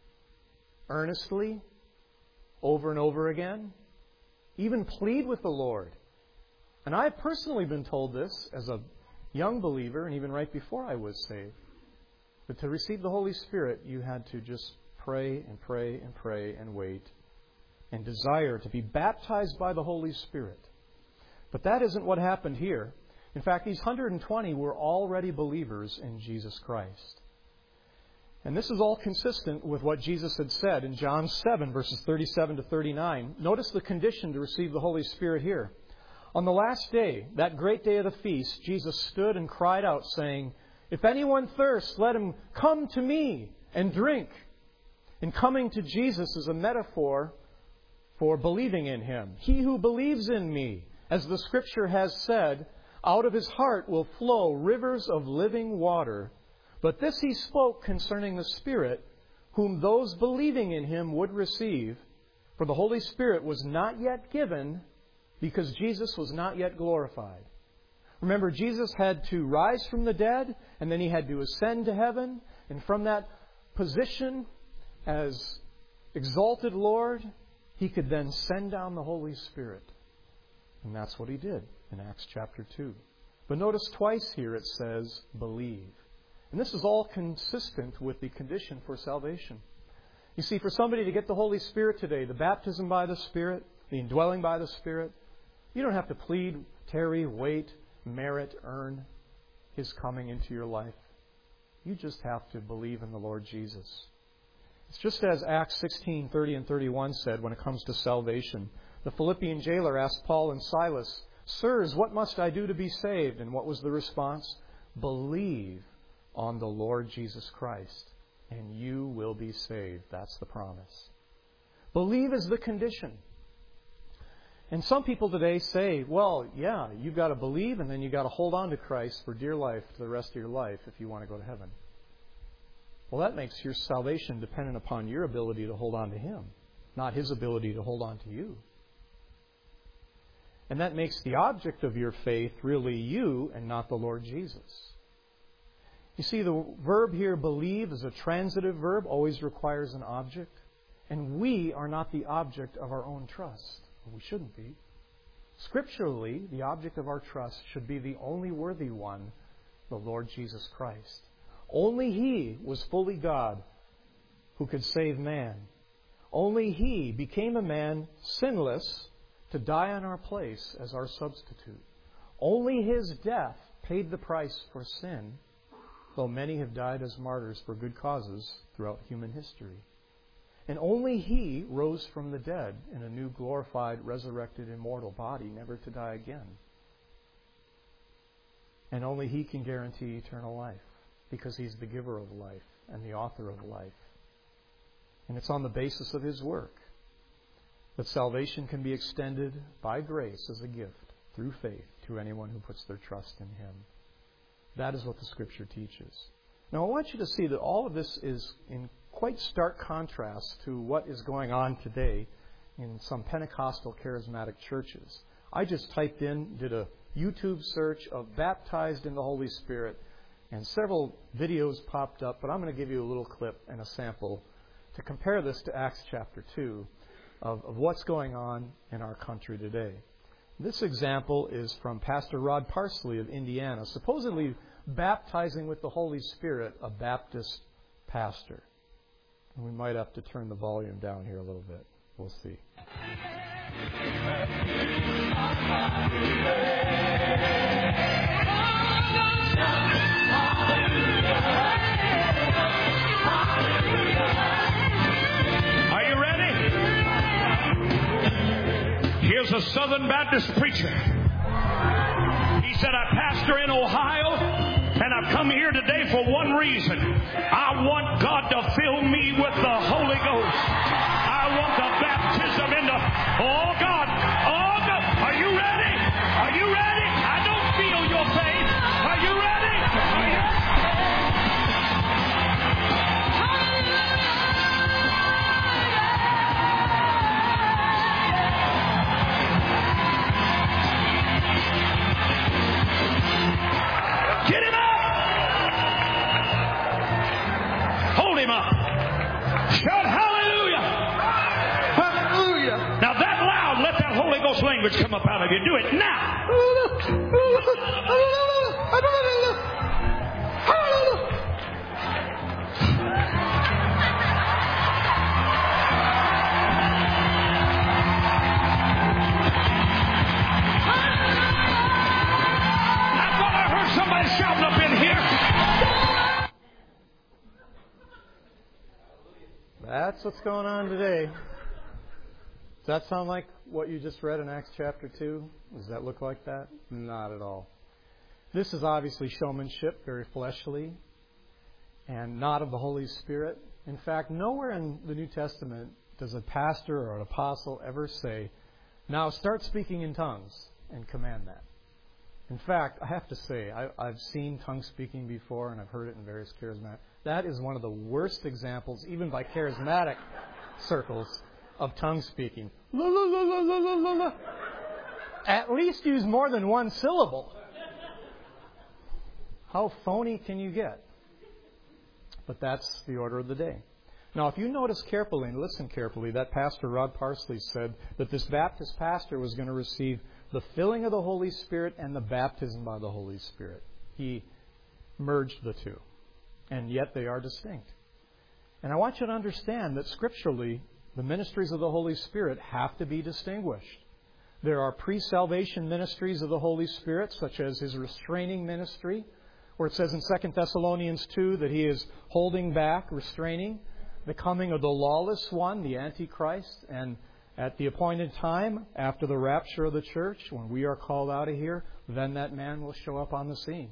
earnestly, over and over again, even plead with the Lord. And I've personally been told this as a young believer, and even right before I was saved, that to receive the Holy Spirit, you had to just pray and pray and pray and wait and desire to be baptized by the Holy Spirit. But that isn't what happened here. In fact, these one hundred twenty were already believers in Jesus Christ. And this is all consistent with what Jesus had said in John seven, verses thirty-seven to thirty-nine. Notice the condition to receive the Holy Spirit here. On the last day, that great day of the feast, Jesus stood and cried out, saying, "If anyone thirsts, let him come to me and drink." And coming to Jesus is a metaphor for believing in Him. He who believes in me, as the Scripture has said, out of his heart will flow rivers of living water. But this he spoke concerning the Spirit, whom those believing in Him would receive. For the Holy Spirit was not yet given, because Jesus was not yet glorified. Remember, Jesus had to rise from the dead, and then He had to ascend to heaven. And from that position as exalted Lord, He could then send down the Holy Spirit. And that's what He did in Acts chapter two. But notice twice here it says, believe. And this is all consistent with the condition for salvation. You see, for somebody to get the Holy Spirit today, the baptism by the Spirit, the indwelling by the Spirit, you don't have to plead, tarry, wait, merit, earn His coming into your life. You just have to believe in the Lord Jesus. It's just as Acts sixteen, thirty and thirty-one said when it comes to salvation. The Philippian jailer asked Paul and Silas, "Sirs, what must I do to be saved?" And what was the response? Believe on the Lord Jesus Christ, and you will be saved. That's the promise. Believe is the condition. And some people today say, well, yeah, you've got to believe and then you've got to hold on to Christ for dear life to the rest of your life if you want to go to heaven. Well, that makes your salvation dependent upon your ability to hold on to Him, not His ability to hold on to you. And that makes the object of your faith really you and not the Lord Jesus. You see, the verb here, believe, is a transitive verb, always requires an object. And we are not the object of our own trust. We shouldn't be. Scripturally, the object of our trust should be the only worthy one, the Lord Jesus Christ. Only He was fully God who could save man. Only He became a man sinless to die on our place as our substitute. Only His death paid the price for sin, though many have died as martyrs for good causes throughout human history. And only He rose from the dead in a new glorified, resurrected, immortal body, never to die again. And only He can guarantee eternal life, because He's the giver of life and the author of life. And it's on the basis of His work that salvation can be extended by grace as a gift through faith to anyone who puts their trust in Him. That is what the Scripture teaches. Now, I want you to see that all of this is in quite stark contrast to what is going on today in some Pentecostal charismatic churches. I just typed in, did a YouTube search of baptized in the Holy Spirit, and several videos popped up, but I'm going to give you a little clip and a sample to compare this to Acts chapter two of, of what's going on in our country today. This example is from Pastor Rod Parsley of Indiana, supposedly baptizing with the Holy Spirit a Baptist pastor. And we might have to turn the volume down here a little bit. We'll see. Are you ready? Here's a Southern Baptist preacher. He said, I pastor in Ohio, and I've come here today for one reason. I want God to fill me with the Holy Ghost. I want the baptism in the... Oh, God. Oh, God. Are you ready? Are you ready? I don't feel your faith. Are you ready? Are you... spirits come up out of you. Do it now. I thought I heard somebody shouting up in here. That's what's going on today. Does that sound like what you just read in Acts chapter two? Does that look like that? Not at all. This is obviously showmanship, very fleshly, and not of the Holy Spirit. In fact, nowhere in the New Testament does a pastor or an apostle ever say, now start speaking in tongues, and command that. In fact, I have to say, I, I've seen tongue speaking before, and I've heard it in various charismatic. That is one of the worst examples, even by charismatic circles, of tongue speaking. La, la, la, la, la, la, la. At least use more than one syllable. How phony can you get? But that's the order of the day. Now, if you notice carefully and listen carefully, that pastor, Rod Parsley, said that this Baptist pastor was going to receive the filling of the Holy Spirit and the baptism by the Holy Spirit. He merged the two. And yet they are distinct. And I want you to understand that scripturally, the ministries of the Holy Spirit have to be distinguished. There are pre-salvation ministries of the Holy Spirit, such as His restraining ministry, where it says in Second Thessalonians two that He is holding back, restraining the coming of the lawless one, the Antichrist. And at the appointed time, after the rapture of the church, when we are called out of here, then that man will show up on the scene.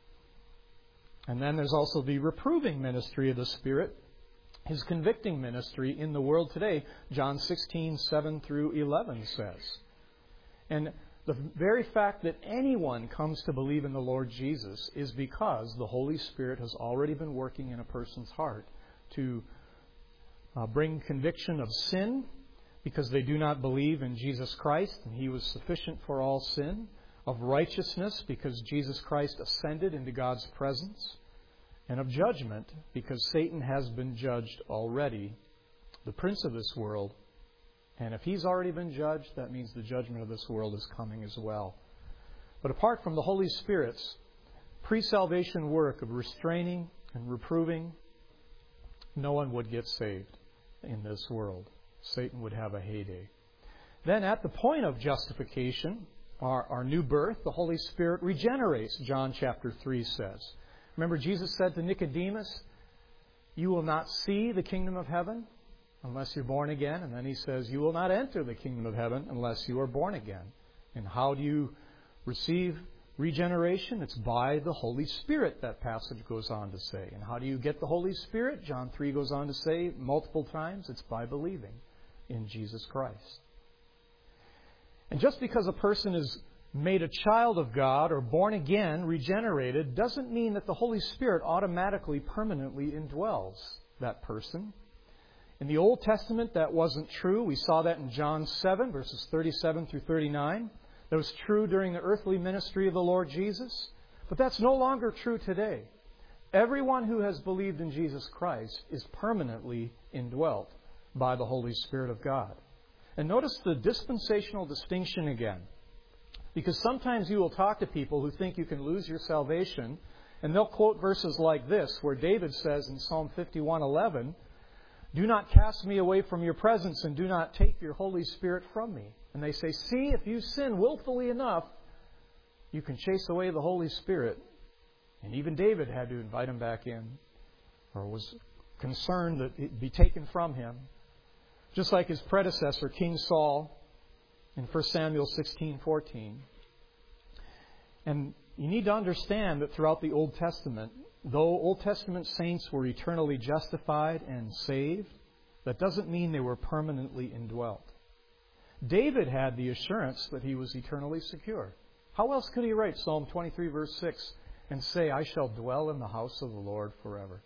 And then there's also the reproving ministry of the Spirit, His convicting ministry in the world today, John sixteen, seven through eleven says. And the very fact that anyone comes to believe in the Lord Jesus is because the Holy Spirit has already been working in a person's heart to uh, bring conviction of sin because they do not believe in Jesus Christ and He was sufficient for all sin, of righteousness because Jesus Christ ascended into God's presence, and of judgment because Satan has been judged already, the prince of this world. And if he's already been judged, that means the judgment of this world is coming as well. But apart from the Holy Spirit's pre-salvation work of restraining and reproving, no one would get saved in this world. Satan would have a heyday. Then at the point of justification, our, our new birth, the Holy Spirit regenerates, John chapter three says. Remember, Jesus said to Nicodemus, you will not see the kingdom of heaven unless you're born again. And then He says, you will not enter the kingdom of heaven unless you are born again. And how do you receive regeneration? It's by the Holy Spirit, that passage goes on to say. And how do you get the Holy Spirit? John three goes on to say multiple times, it's by believing in Jesus Christ. And just because a person is made a child of God or born again, regenerated, doesn't mean that the Holy Spirit automatically, permanently indwells that person. In the Old Testament, that wasn't true. We saw that in John seven, verses thirty-seven through thirty-nine. That was true during the earthly ministry of the Lord Jesus. But that's no longer true today. Everyone who has believed in Jesus Christ is permanently indwelt by the Holy Spirit of God. And notice the dispensational distinction again. Because sometimes you will talk to people who think you can lose your salvation, and they'll quote verses like this, where David says in Psalm fifty-one eleven, do not cast me away from your presence and do not take your Holy Spirit from me. And they say, see, if you sin willfully enough, you can chase away the Holy Spirit. And even David had to invite him back in, or was concerned that it be taken from him. Just like his predecessor, King Saul, in First Samuel sixteen fourteen. And you need to understand that throughout the Old Testament, though Old Testament saints were eternally justified and saved, that doesn't mean they were permanently indwelt. David had the assurance that he was eternally secure. How else could he write Psalm twenty-three, verse six, and say, I shall dwell in the house of the Lord forever?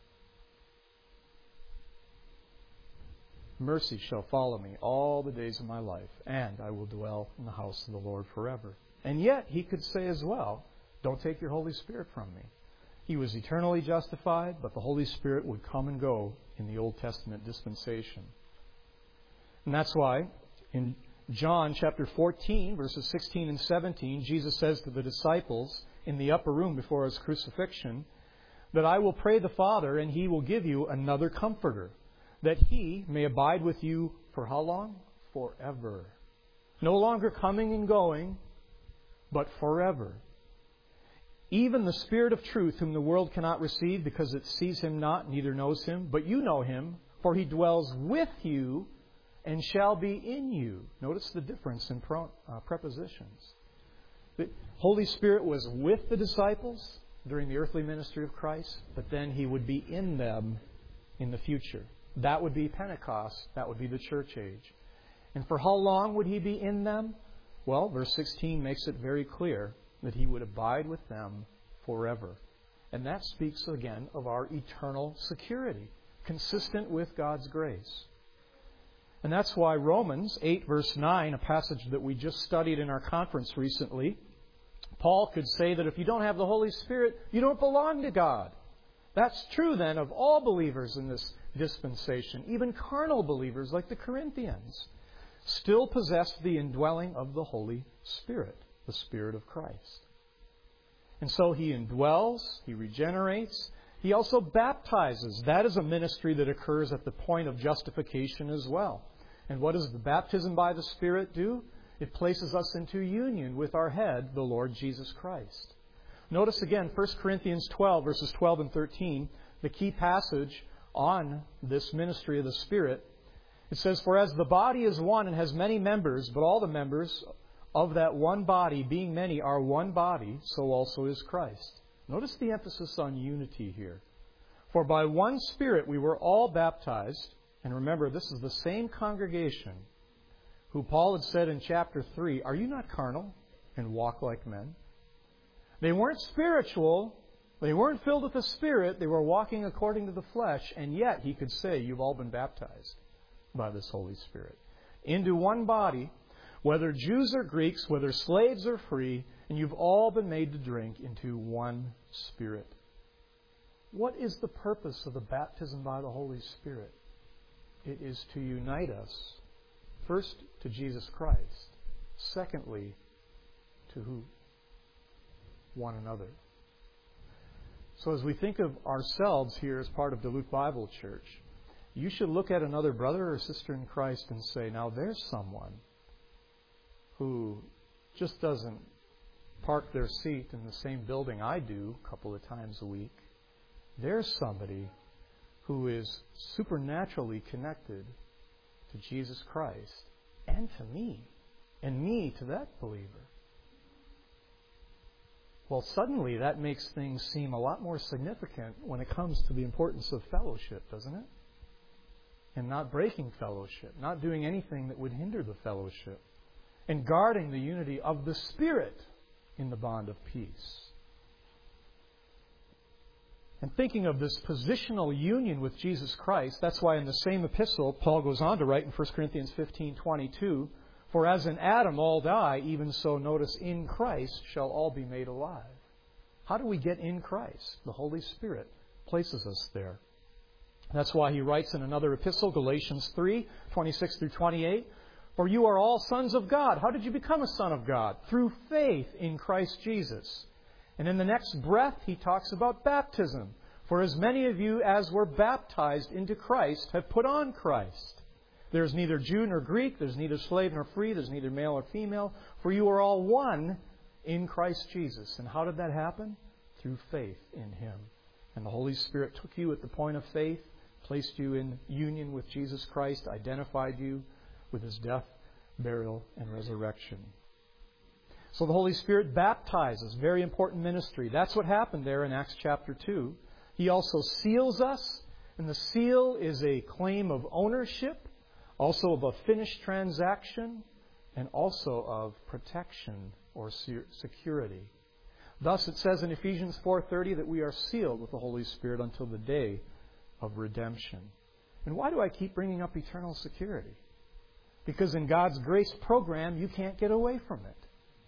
Mercy shall follow me all the days of my life, and I will dwell in the house of the Lord forever. And yet, he could say as well, don't take your Holy Spirit from me. He was eternally justified, but the Holy Spirit would come and go in the Old Testament dispensation. And that's why in John chapter fourteen, verses sixteen and seventeen, Jesus says to the disciples in the upper room before His crucifixion, that I will pray the Father, and He will give you another Comforter, that He may abide with you for how long? Forever. No longer coming and going, but forever. Even the Spirit of truth, whom the world cannot receive, because it sees Him not, neither knows Him, but you know Him, for He dwells with you and shall be in you. Notice the difference in pro, uh, prepositions. The Holy Spirit was with the disciples during the earthly ministry of Christ, but then He would be in them in the future. That would be Pentecost. That would be the church age. And for how long would He be in them? Well, verse sixteen makes it very clear that He would abide with them forever. And that speaks again of our eternal security, consistent with God's grace. And that's why Romans eight, verse nine, a passage that we just studied in our conference recently, Paul could say that if you don't have the Holy Spirit, you don't belong to God. That's true then of all believers in this dispensation. Even carnal believers like the Corinthians still possess the indwelling of the Holy Spirit, the Spirit of Christ. And so He indwells, He regenerates, He also baptizes. That is a ministry that occurs at the point of justification as well. And what does the baptism by the Spirit do? It places us into union with our head, the Lord Jesus Christ. Notice again, First Corinthians twelve, verses twelve and thirteen, the key passage on this ministry of the Spirit. It says, "For as the body is one and has many members, but all the members of that one body, being many, are one body, so also is Christ." Notice the emphasis on unity here. "For by one Spirit we were all baptized," and remember, this is the same congregation who Paul had said in chapter three, "Are you not carnal and walk like men?" They weren't spiritual. They weren't filled with the Spirit. They were walking according to the flesh. And yet, he could say, you've all been baptized by this Holy Spirit into one body, whether Jews or Greeks, whether slaves or free, and you've all been made to drink into one Spirit. What is the purpose of the baptism by the Holy Spirit? It is to unite us, first, to Jesus Christ. Secondly, to who? One another. So as we think of ourselves here as part of Duluth Bible Church, you should look at another brother or sister in Christ and say, now there's someone who just doesn't park their seat in the same building I do a couple of times a week. There's somebody who is supernaturally connected to Jesus Christ and to me, and me to that believer. Well, suddenly that makes things seem a lot more significant when it comes to the importance of fellowship, doesn't it? And not breaking fellowship, not doing anything that would hinder the fellowship, and guarding the unity of the Spirit in the bond of peace. And thinking of this positional union with Jesus Christ, that's why in the same epistle, Paul goes on to write in First Corinthians fifteen twenty-two, "For as in Adam all die, even so, notice, in Christ shall all be made alive." How do we get in Christ? The Holy Spirit places us there. That's why he writes in another epistle, Galatians three twenty-six through twenty-eight, "For you are all sons of God." How did you become a son of God? Through faith in Christ Jesus. And in the next breath, he talks about baptism. "For as many of you as were baptized into Christ have put on Christ. There's neither Jew nor Greek, there's neither slave nor free, there's neither male or female, for you are all one in Christ Jesus." And how did that happen? Through faith in Him. And the Holy Spirit took you at the point of faith, placed you in union with Jesus Christ, identified you with His death, burial, and resurrection. So the Holy Spirit baptizes, very important ministry. That's what happened there in Acts chapter two. He also seals us, and the seal is a claim of ownership, also of a finished transaction, and also of protection or security. Thus it says in Ephesians four thirty that we are sealed with the Holy Spirit until the day of redemption. And why do I keep bringing up eternal security? Because in God's grace program, you can't get away from it.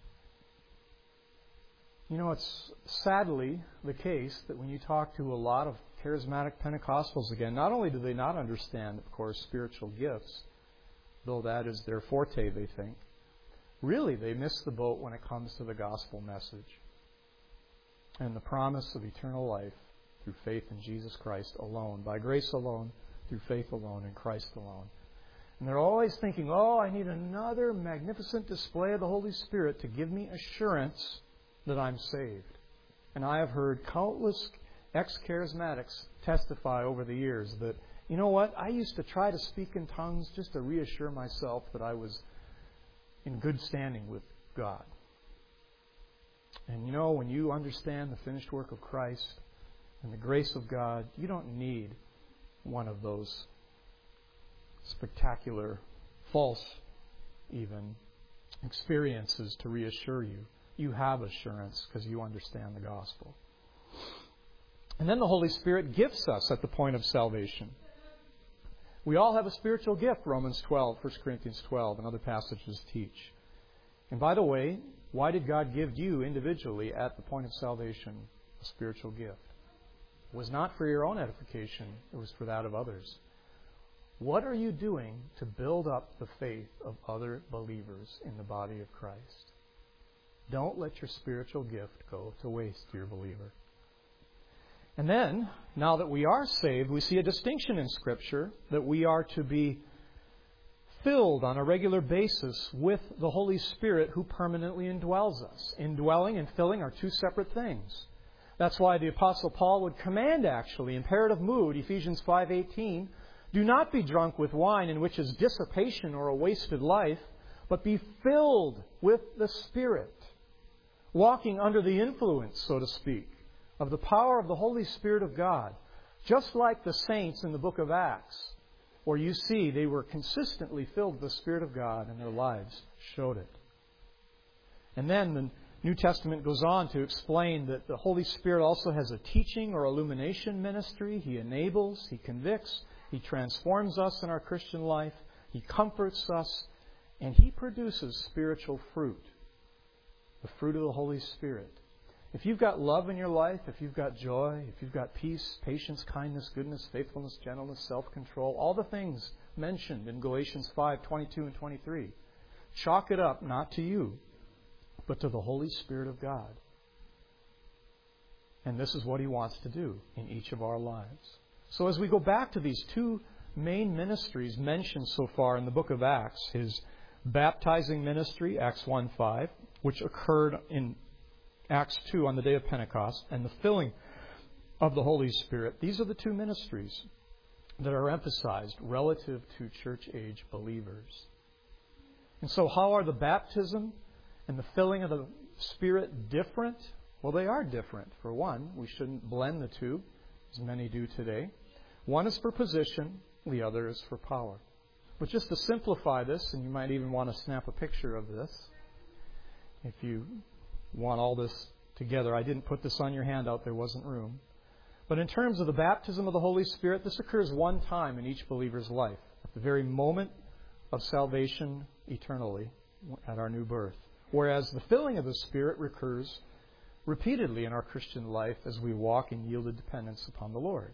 You know, it's sadly the case that when you talk to a lot of charismatic Pentecostals again, not only do they not understand, of course, spiritual gifts, though that is their forte, they think. Really, they miss the boat when it comes to the gospel message and the promise of eternal life through faith in Jesus Christ alone, by grace alone, through faith alone, in Christ alone. And they're always thinking, oh, I need another magnificent display of the Holy Spirit to give me assurance that I'm saved. And I have heard countless ex-charismatics testify over the years that, you know what, I used to try to speak in tongues just to reassure myself that I was in good standing with God. And you know, when you understand the finished work of Christ and the grace of God, you don't need one of those spectacular, false even, experiences to reassure you. You have assurance because you understand the gospel. And then the Holy Spirit gifts us at the point of salvation. We all have a spiritual gift, Romans twelve, First Corinthians twelve, and other passages teach. And by the way, why did God give you individually at the point of salvation a spiritual gift? It was not for your own edification, it was for that of others. What are you doing to build up the faith of other believers in the body of Christ? Don't let your spiritual gift go to waste, dear believer. And then, now that we are saved, we see a distinction in Scripture that we are to be filled on a regular basis with the Holy Spirit who permanently indwells us. Indwelling and filling are two separate things. That's why the Apostle Paul would command, actually, imperative mood, Ephesians five eighteen, do not be drunk with wine in which is dissipation or a wasted life, but be filled with the Spirit, walking under the influence, so to speak, of the power of the Holy Spirit of God, just like the saints in the book of Acts, where you see they were consistently filled with the Spirit of God and their lives showed it. And then the New Testament goes on to explain that the Holy Spirit also has a teaching or illumination ministry. He enables, He convicts, He transforms us in our Christian life, He comforts us, and He produces spiritual fruit, the fruit of the Holy Spirit. If you've got love in your life, if you've got joy, if you've got peace, patience, kindness, goodness, faithfulness, gentleness, self-control, all the things mentioned in Galatians five twenty-two and twenty-three, chalk it up not to you, but to the Holy Spirit of God. And this is what He wants to do in each of our lives. So as we go back to these two main ministries mentioned so far in the book of Acts, His baptizing ministry, Acts one five, which occurred in Acts two on the day of Pentecost, and the filling of the Holy Spirit. These are the two ministries that are emphasized relative to church-age believers. And so how are the baptism and the filling of the Spirit different? Well, they are different. For one, we shouldn't blend the two, as many do today. One is for position, the other is for power. But just to simplify this, and you might even want to snap a picture of this, if you want all this together. I didn't put this on your handout. There wasn't room. But in terms of the baptism of the Holy Spirit, this occurs one time in each believer's life, at the very moment of salvation eternally, at our new birth. Whereas the filling of the Spirit recurs repeatedly in our Christian life as we walk in yielded dependence upon the Lord.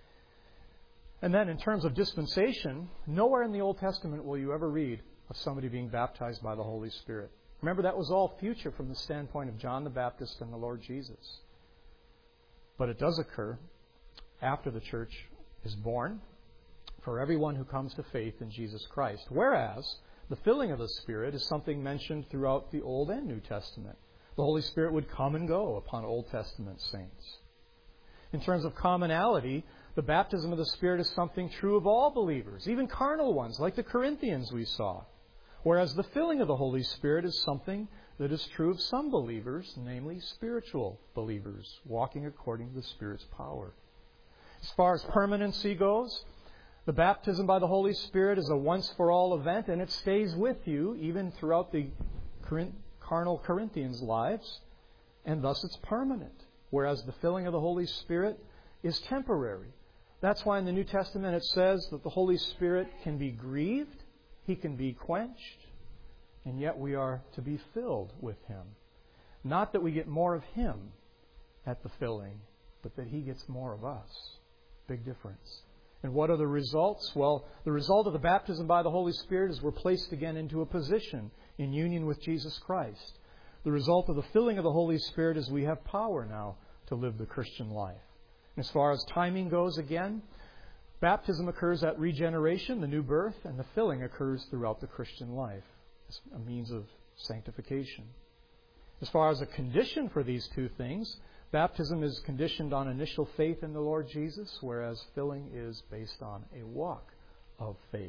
And then in terms of dispensation, nowhere in the Old Testament will you ever read of somebody being baptized by the Holy Spirit. Remember, that was all future from the standpoint of John the Baptist and the Lord Jesus. But it does occur after the church is born for everyone who comes to faith in Jesus Christ. Whereas the filling of the Spirit is something mentioned throughout the Old and New Testament. The Holy Spirit would come and go upon Old Testament saints. In terms of commonality, the baptism of the Spirit is something true of all believers, even carnal ones, like the Corinthians we saw. Whereas the filling of the Holy Spirit is something that is true of some believers, namely spiritual believers, walking according to the Spirit's power. As far as permanency goes, the baptism by the Holy Spirit is a once-for-all event, and it stays with you even throughout the carnal Corinthians' lives, and thus it's permanent. Whereas the filling of the Holy Spirit is temporary. That's why in the New Testament it says that the Holy Spirit can be grieved, He can be quenched, and yet we are to be filled with Him. Not that we get more of Him at the filling, but that He gets more of us. Big difference. And what are the results? Well, the result of the baptism by the Holy Spirit is we're placed again into a position in union with Jesus Christ. The result of the filling of the Holy Spirit is we have power now to live the Christian life. And as far as timing goes, again, baptism occurs at regeneration, the new birth, and the filling occurs throughout the Christian life as a means of sanctification. As far as a condition for these two things, baptism is conditioned on initial faith in the Lord Jesus, whereas filling is based on a walk of faith.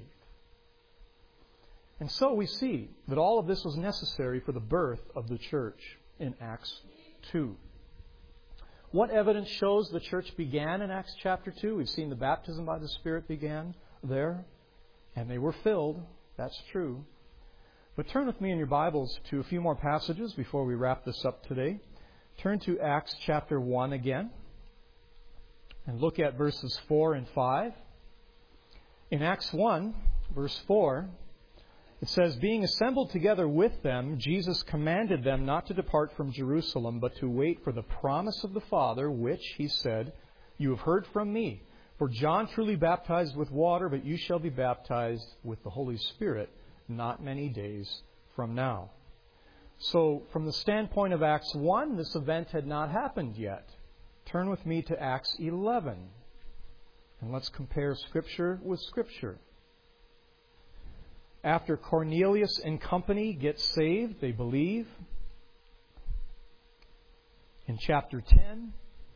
And so we see that all of this was necessary for the birth of the church in Acts two. What evidence shows the church began in Acts chapter two? We've seen the baptism by the Spirit began there, and they were filled. That's true. But turn with me in your Bibles to a few more passages before we wrap this up today. Turn to Acts chapter one again and look at verses four and five. In Acts one, verse four, it says, "Being assembled together with them, Jesus commanded them not to depart from Jerusalem, but to wait for the promise of the Father, which, he said, you have heard from me. For John truly baptized with water, but you shall be baptized with the Holy Spirit not many days from now." So, from the standpoint of Acts one, this event had not happened yet. Turn with me to Acts eleven, and let's compare Scripture with Scripture. After Cornelius and company get saved, they believe. In chapter ten,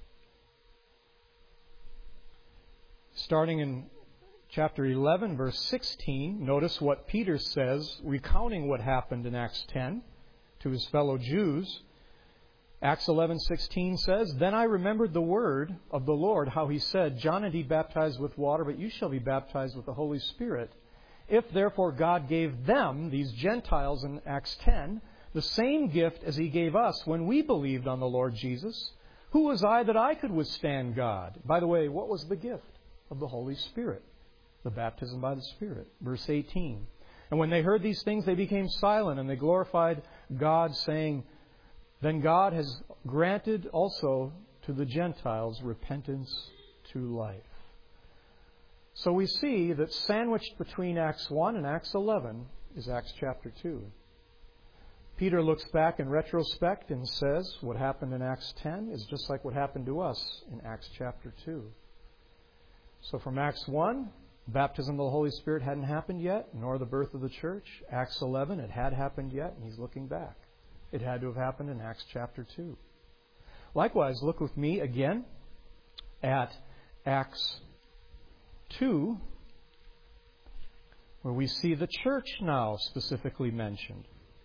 starting in chapter eleven, verse sixteen, notice what Peter says, recounting what happened in Acts ten to his fellow Jews. Acts eleven sixteen says, "Then I remembered the word of the Lord, how he said, John indeed baptized with water, but you shall be baptized with the Holy Spirit. If therefore God gave them," these Gentiles in Acts ten, "the same gift as he gave us when we believed on the Lord Jesus, who was I that I could withstand God?" By the way, what was the gift of the Holy Spirit? The baptism by the Spirit. Verse eighteen. "And when they heard these things, they became silent, and they glorified God, saying, Then God has granted also to the Gentiles repentance to life." So we see that sandwiched between Acts one and Acts eleven is Acts chapter two. Peter looks back in retrospect and says what happened in Acts ten is just like what happened to us in Acts chapter two. So from Acts one, baptism of the Holy Spirit hadn't happened yet, nor the birth of the church. Acts eleven, it had happened yet, and he's looking back. It had to have happened in Acts chapter two. Likewise, look with me again at Acts two, where we see the church now specifically mentioned.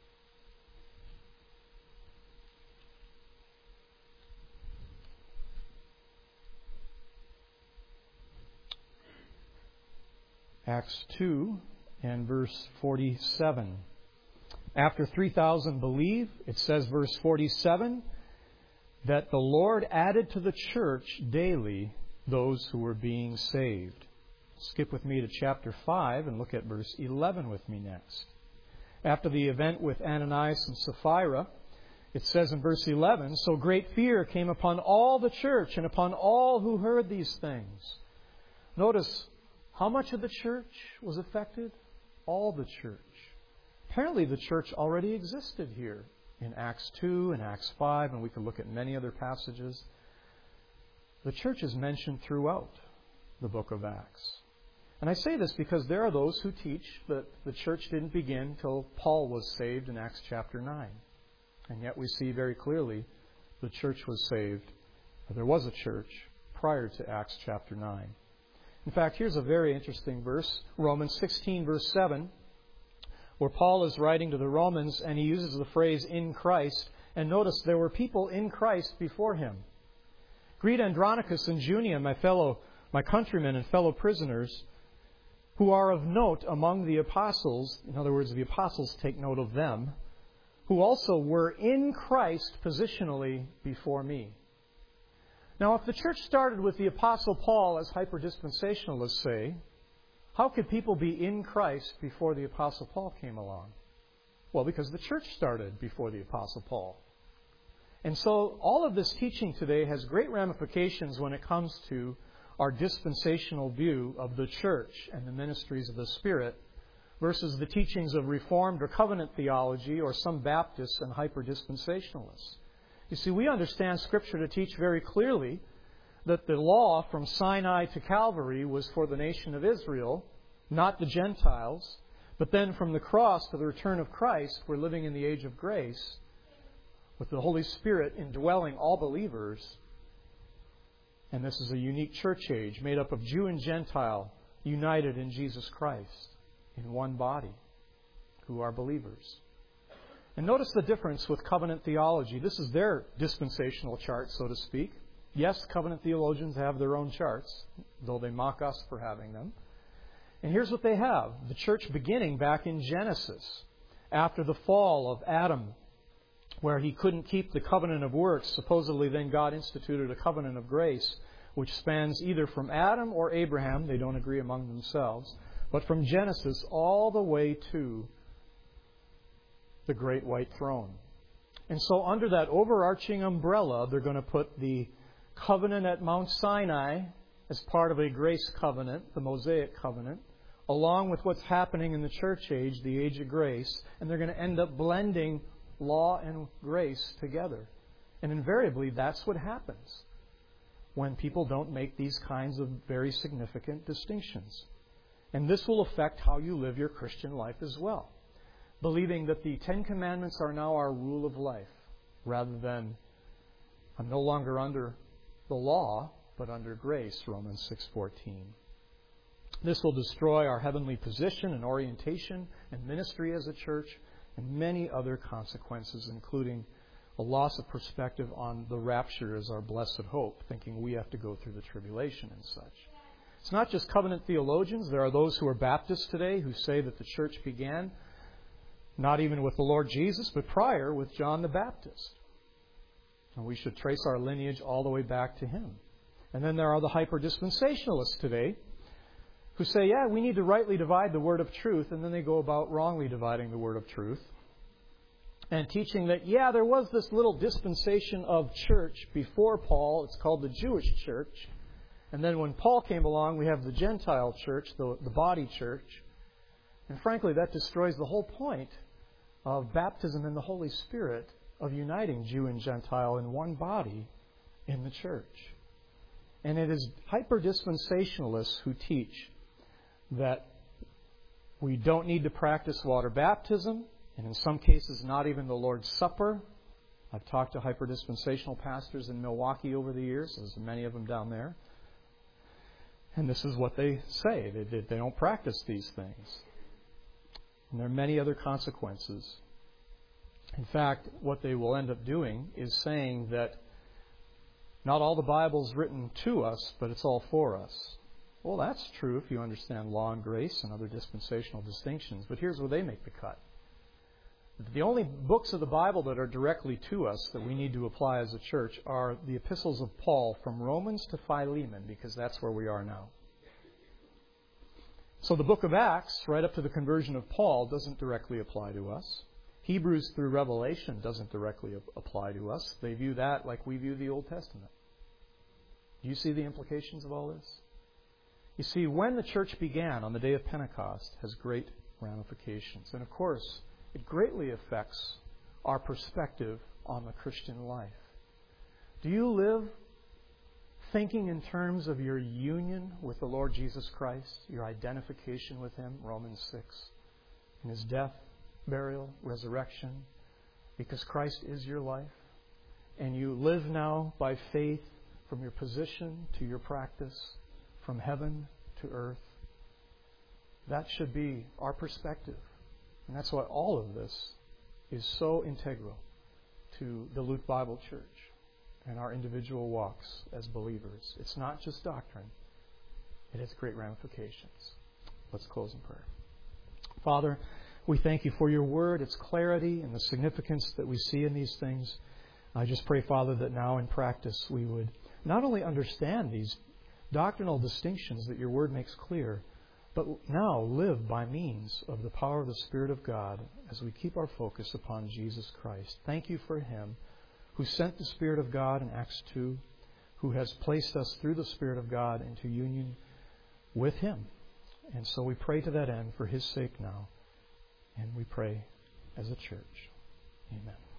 Acts two and verse forty-seven. After three thousand believe, it says, verse forty-seven, that the Lord added to the church daily those who were being saved. Skip with me to chapter five and look at verse eleven with me next. After the event with Ananias and Sapphira, it says in verse eleven, "So great fear came upon all the church and upon all who heard these things." Notice, how much of the church was affected? All the church. Apparently the church already existed here in Acts two and Acts five, and we can look at many other passages. The church is mentioned throughout the book of Acts. And I say this because there are those who teach that the church didn't begin until Paul was saved in Acts chapter nine. And yet we see very clearly the church was saved. There was a church prior to Acts chapter nine. In fact, here's a very interesting verse, Romans sixteen, verse seven, where Paul is writing to the Romans and he uses the phrase "in Christ." And notice there were people in Christ before him. "Greet Andronicus and Junia, my fellow, my countrymen and fellow prisoners, who are of note among the apostles," in other words, the apostles take note of them, "who also were in Christ positionally before me." Now, if the church started with the Apostle Paul, as hyper-dispensationalists say, how could people be in Christ before the Apostle Paul came along? Well, because the church started before the Apostle Paul. And so all of this teaching today has great ramifications when it comes to our dispensational view of the church and the ministries of the Spirit versus the teachings of Reformed or covenant theology or some Baptists and hyper-dispensationalists. You see, we understand Scripture to teach very clearly that the law from Sinai to Calvary was for the nation of Israel, not the Gentiles. But then from the cross to the return of Christ, we're living in the age of grace with the Holy Spirit indwelling all believers. And this is a unique church age made up of Jew and Gentile united in Jesus Christ in one body who are believers. And notice the difference with covenant theology. This is their dispensational chart, so to speak. Yes, covenant theologians have their own charts, though they mock us for having them. And here's what they have. The church beginning back in Genesis, after the fall of Adam, where he couldn't keep the covenant of works. Supposedly then God instituted a covenant of grace, which spans either from Adam or Abraham. They don't agree among themselves. But from Genesis all the way to the great white throne. And so under that overarching umbrella, they're going to put the covenant at Mount Sinai as part of a grace covenant, the Mosaic covenant, along with what's happening in the church age, the age of grace, and they're going to end up blending law and grace together. And invariably, that's what happens when people don't make these kinds of very significant distinctions. And this will affect how you live your Christian life as well, believing that the Ten Commandments are now our rule of life, rather than I'm no longer under the law, but under grace, Romans six fourteen. This will destroy our heavenly position and orientation and ministry as a church, and many other consequences, including a loss of perspective on the rapture as our blessed hope, thinking we have to go through the tribulation and such. It's not just covenant theologians. There are those who are Baptists today who say that the church began not even with the Lord Jesus, but prior with John the Baptist. And we should trace our lineage all the way back to him. And then there are the hyper-dispensationalists today who say, yeah, we need to rightly divide the word of truth, and then they go about wrongly dividing the word of truth and teaching that, yeah, there was this little dispensation of church before Paul. It's called the Jewish church. And then when Paul came along, we have the Gentile church, the, the body church. And frankly, that destroys the whole point of baptism in the Holy Spirit, of uniting Jew and Gentile in one body in the church. And it is hyper-dispensationalists who teach that we don't need to practice water baptism, and in some cases not even the Lord's Supper. I've talked to hyper-dispensational pastors in Milwaukee over the years. There's many of them down there. And this is what they say. They, they don't practice these things. And there are many other consequences. In fact, what they will end up doing is saying that not all the Bible is written to us, but it's all for us. Well, that's true if you understand law and grace and other dispensational distinctions. But here's where they make the cut. The only books of the Bible that are directly to us that we need to apply as a church are the epistles of Paul from Romans to Philemon, because that's where we are now. So the book of Acts, right up to the conversion of Paul, doesn't directly apply to us. Hebrews through Revelation doesn't directly apply to us. They view that like we view the Old Testament. Do you see the implications of all this? You see, when the church began on the day of Pentecost has great ramifications. And of course, it greatly affects our perspective on the Christian life. Do you live thinking in terms of your union with the Lord Jesus Christ, your identification with Him, Romans six, in His death, burial, resurrection, because Christ is your life, and you live now by faith from your position to your practice, from heaven to earth? That should be our perspective. And that's why all of this is so integral to the Luke Bible Church and our individual walks as believers. It's not just doctrine. It has great ramifications. Let's close in prayer. Father, we thank you for your word, its clarity, and the significance that we see in these things. I just pray, Father, that now in practice we would not only understand these doctrinal distinctions that your word makes clear, but now live by means of the power of the Spirit of God as we keep our focus upon Jesus Christ. Thank you for Him who sent the Spirit of God in Acts two who has placed us through the Spirit of God into union with Him. And so we pray to that end for His sake now. And we pray as a church. Amen.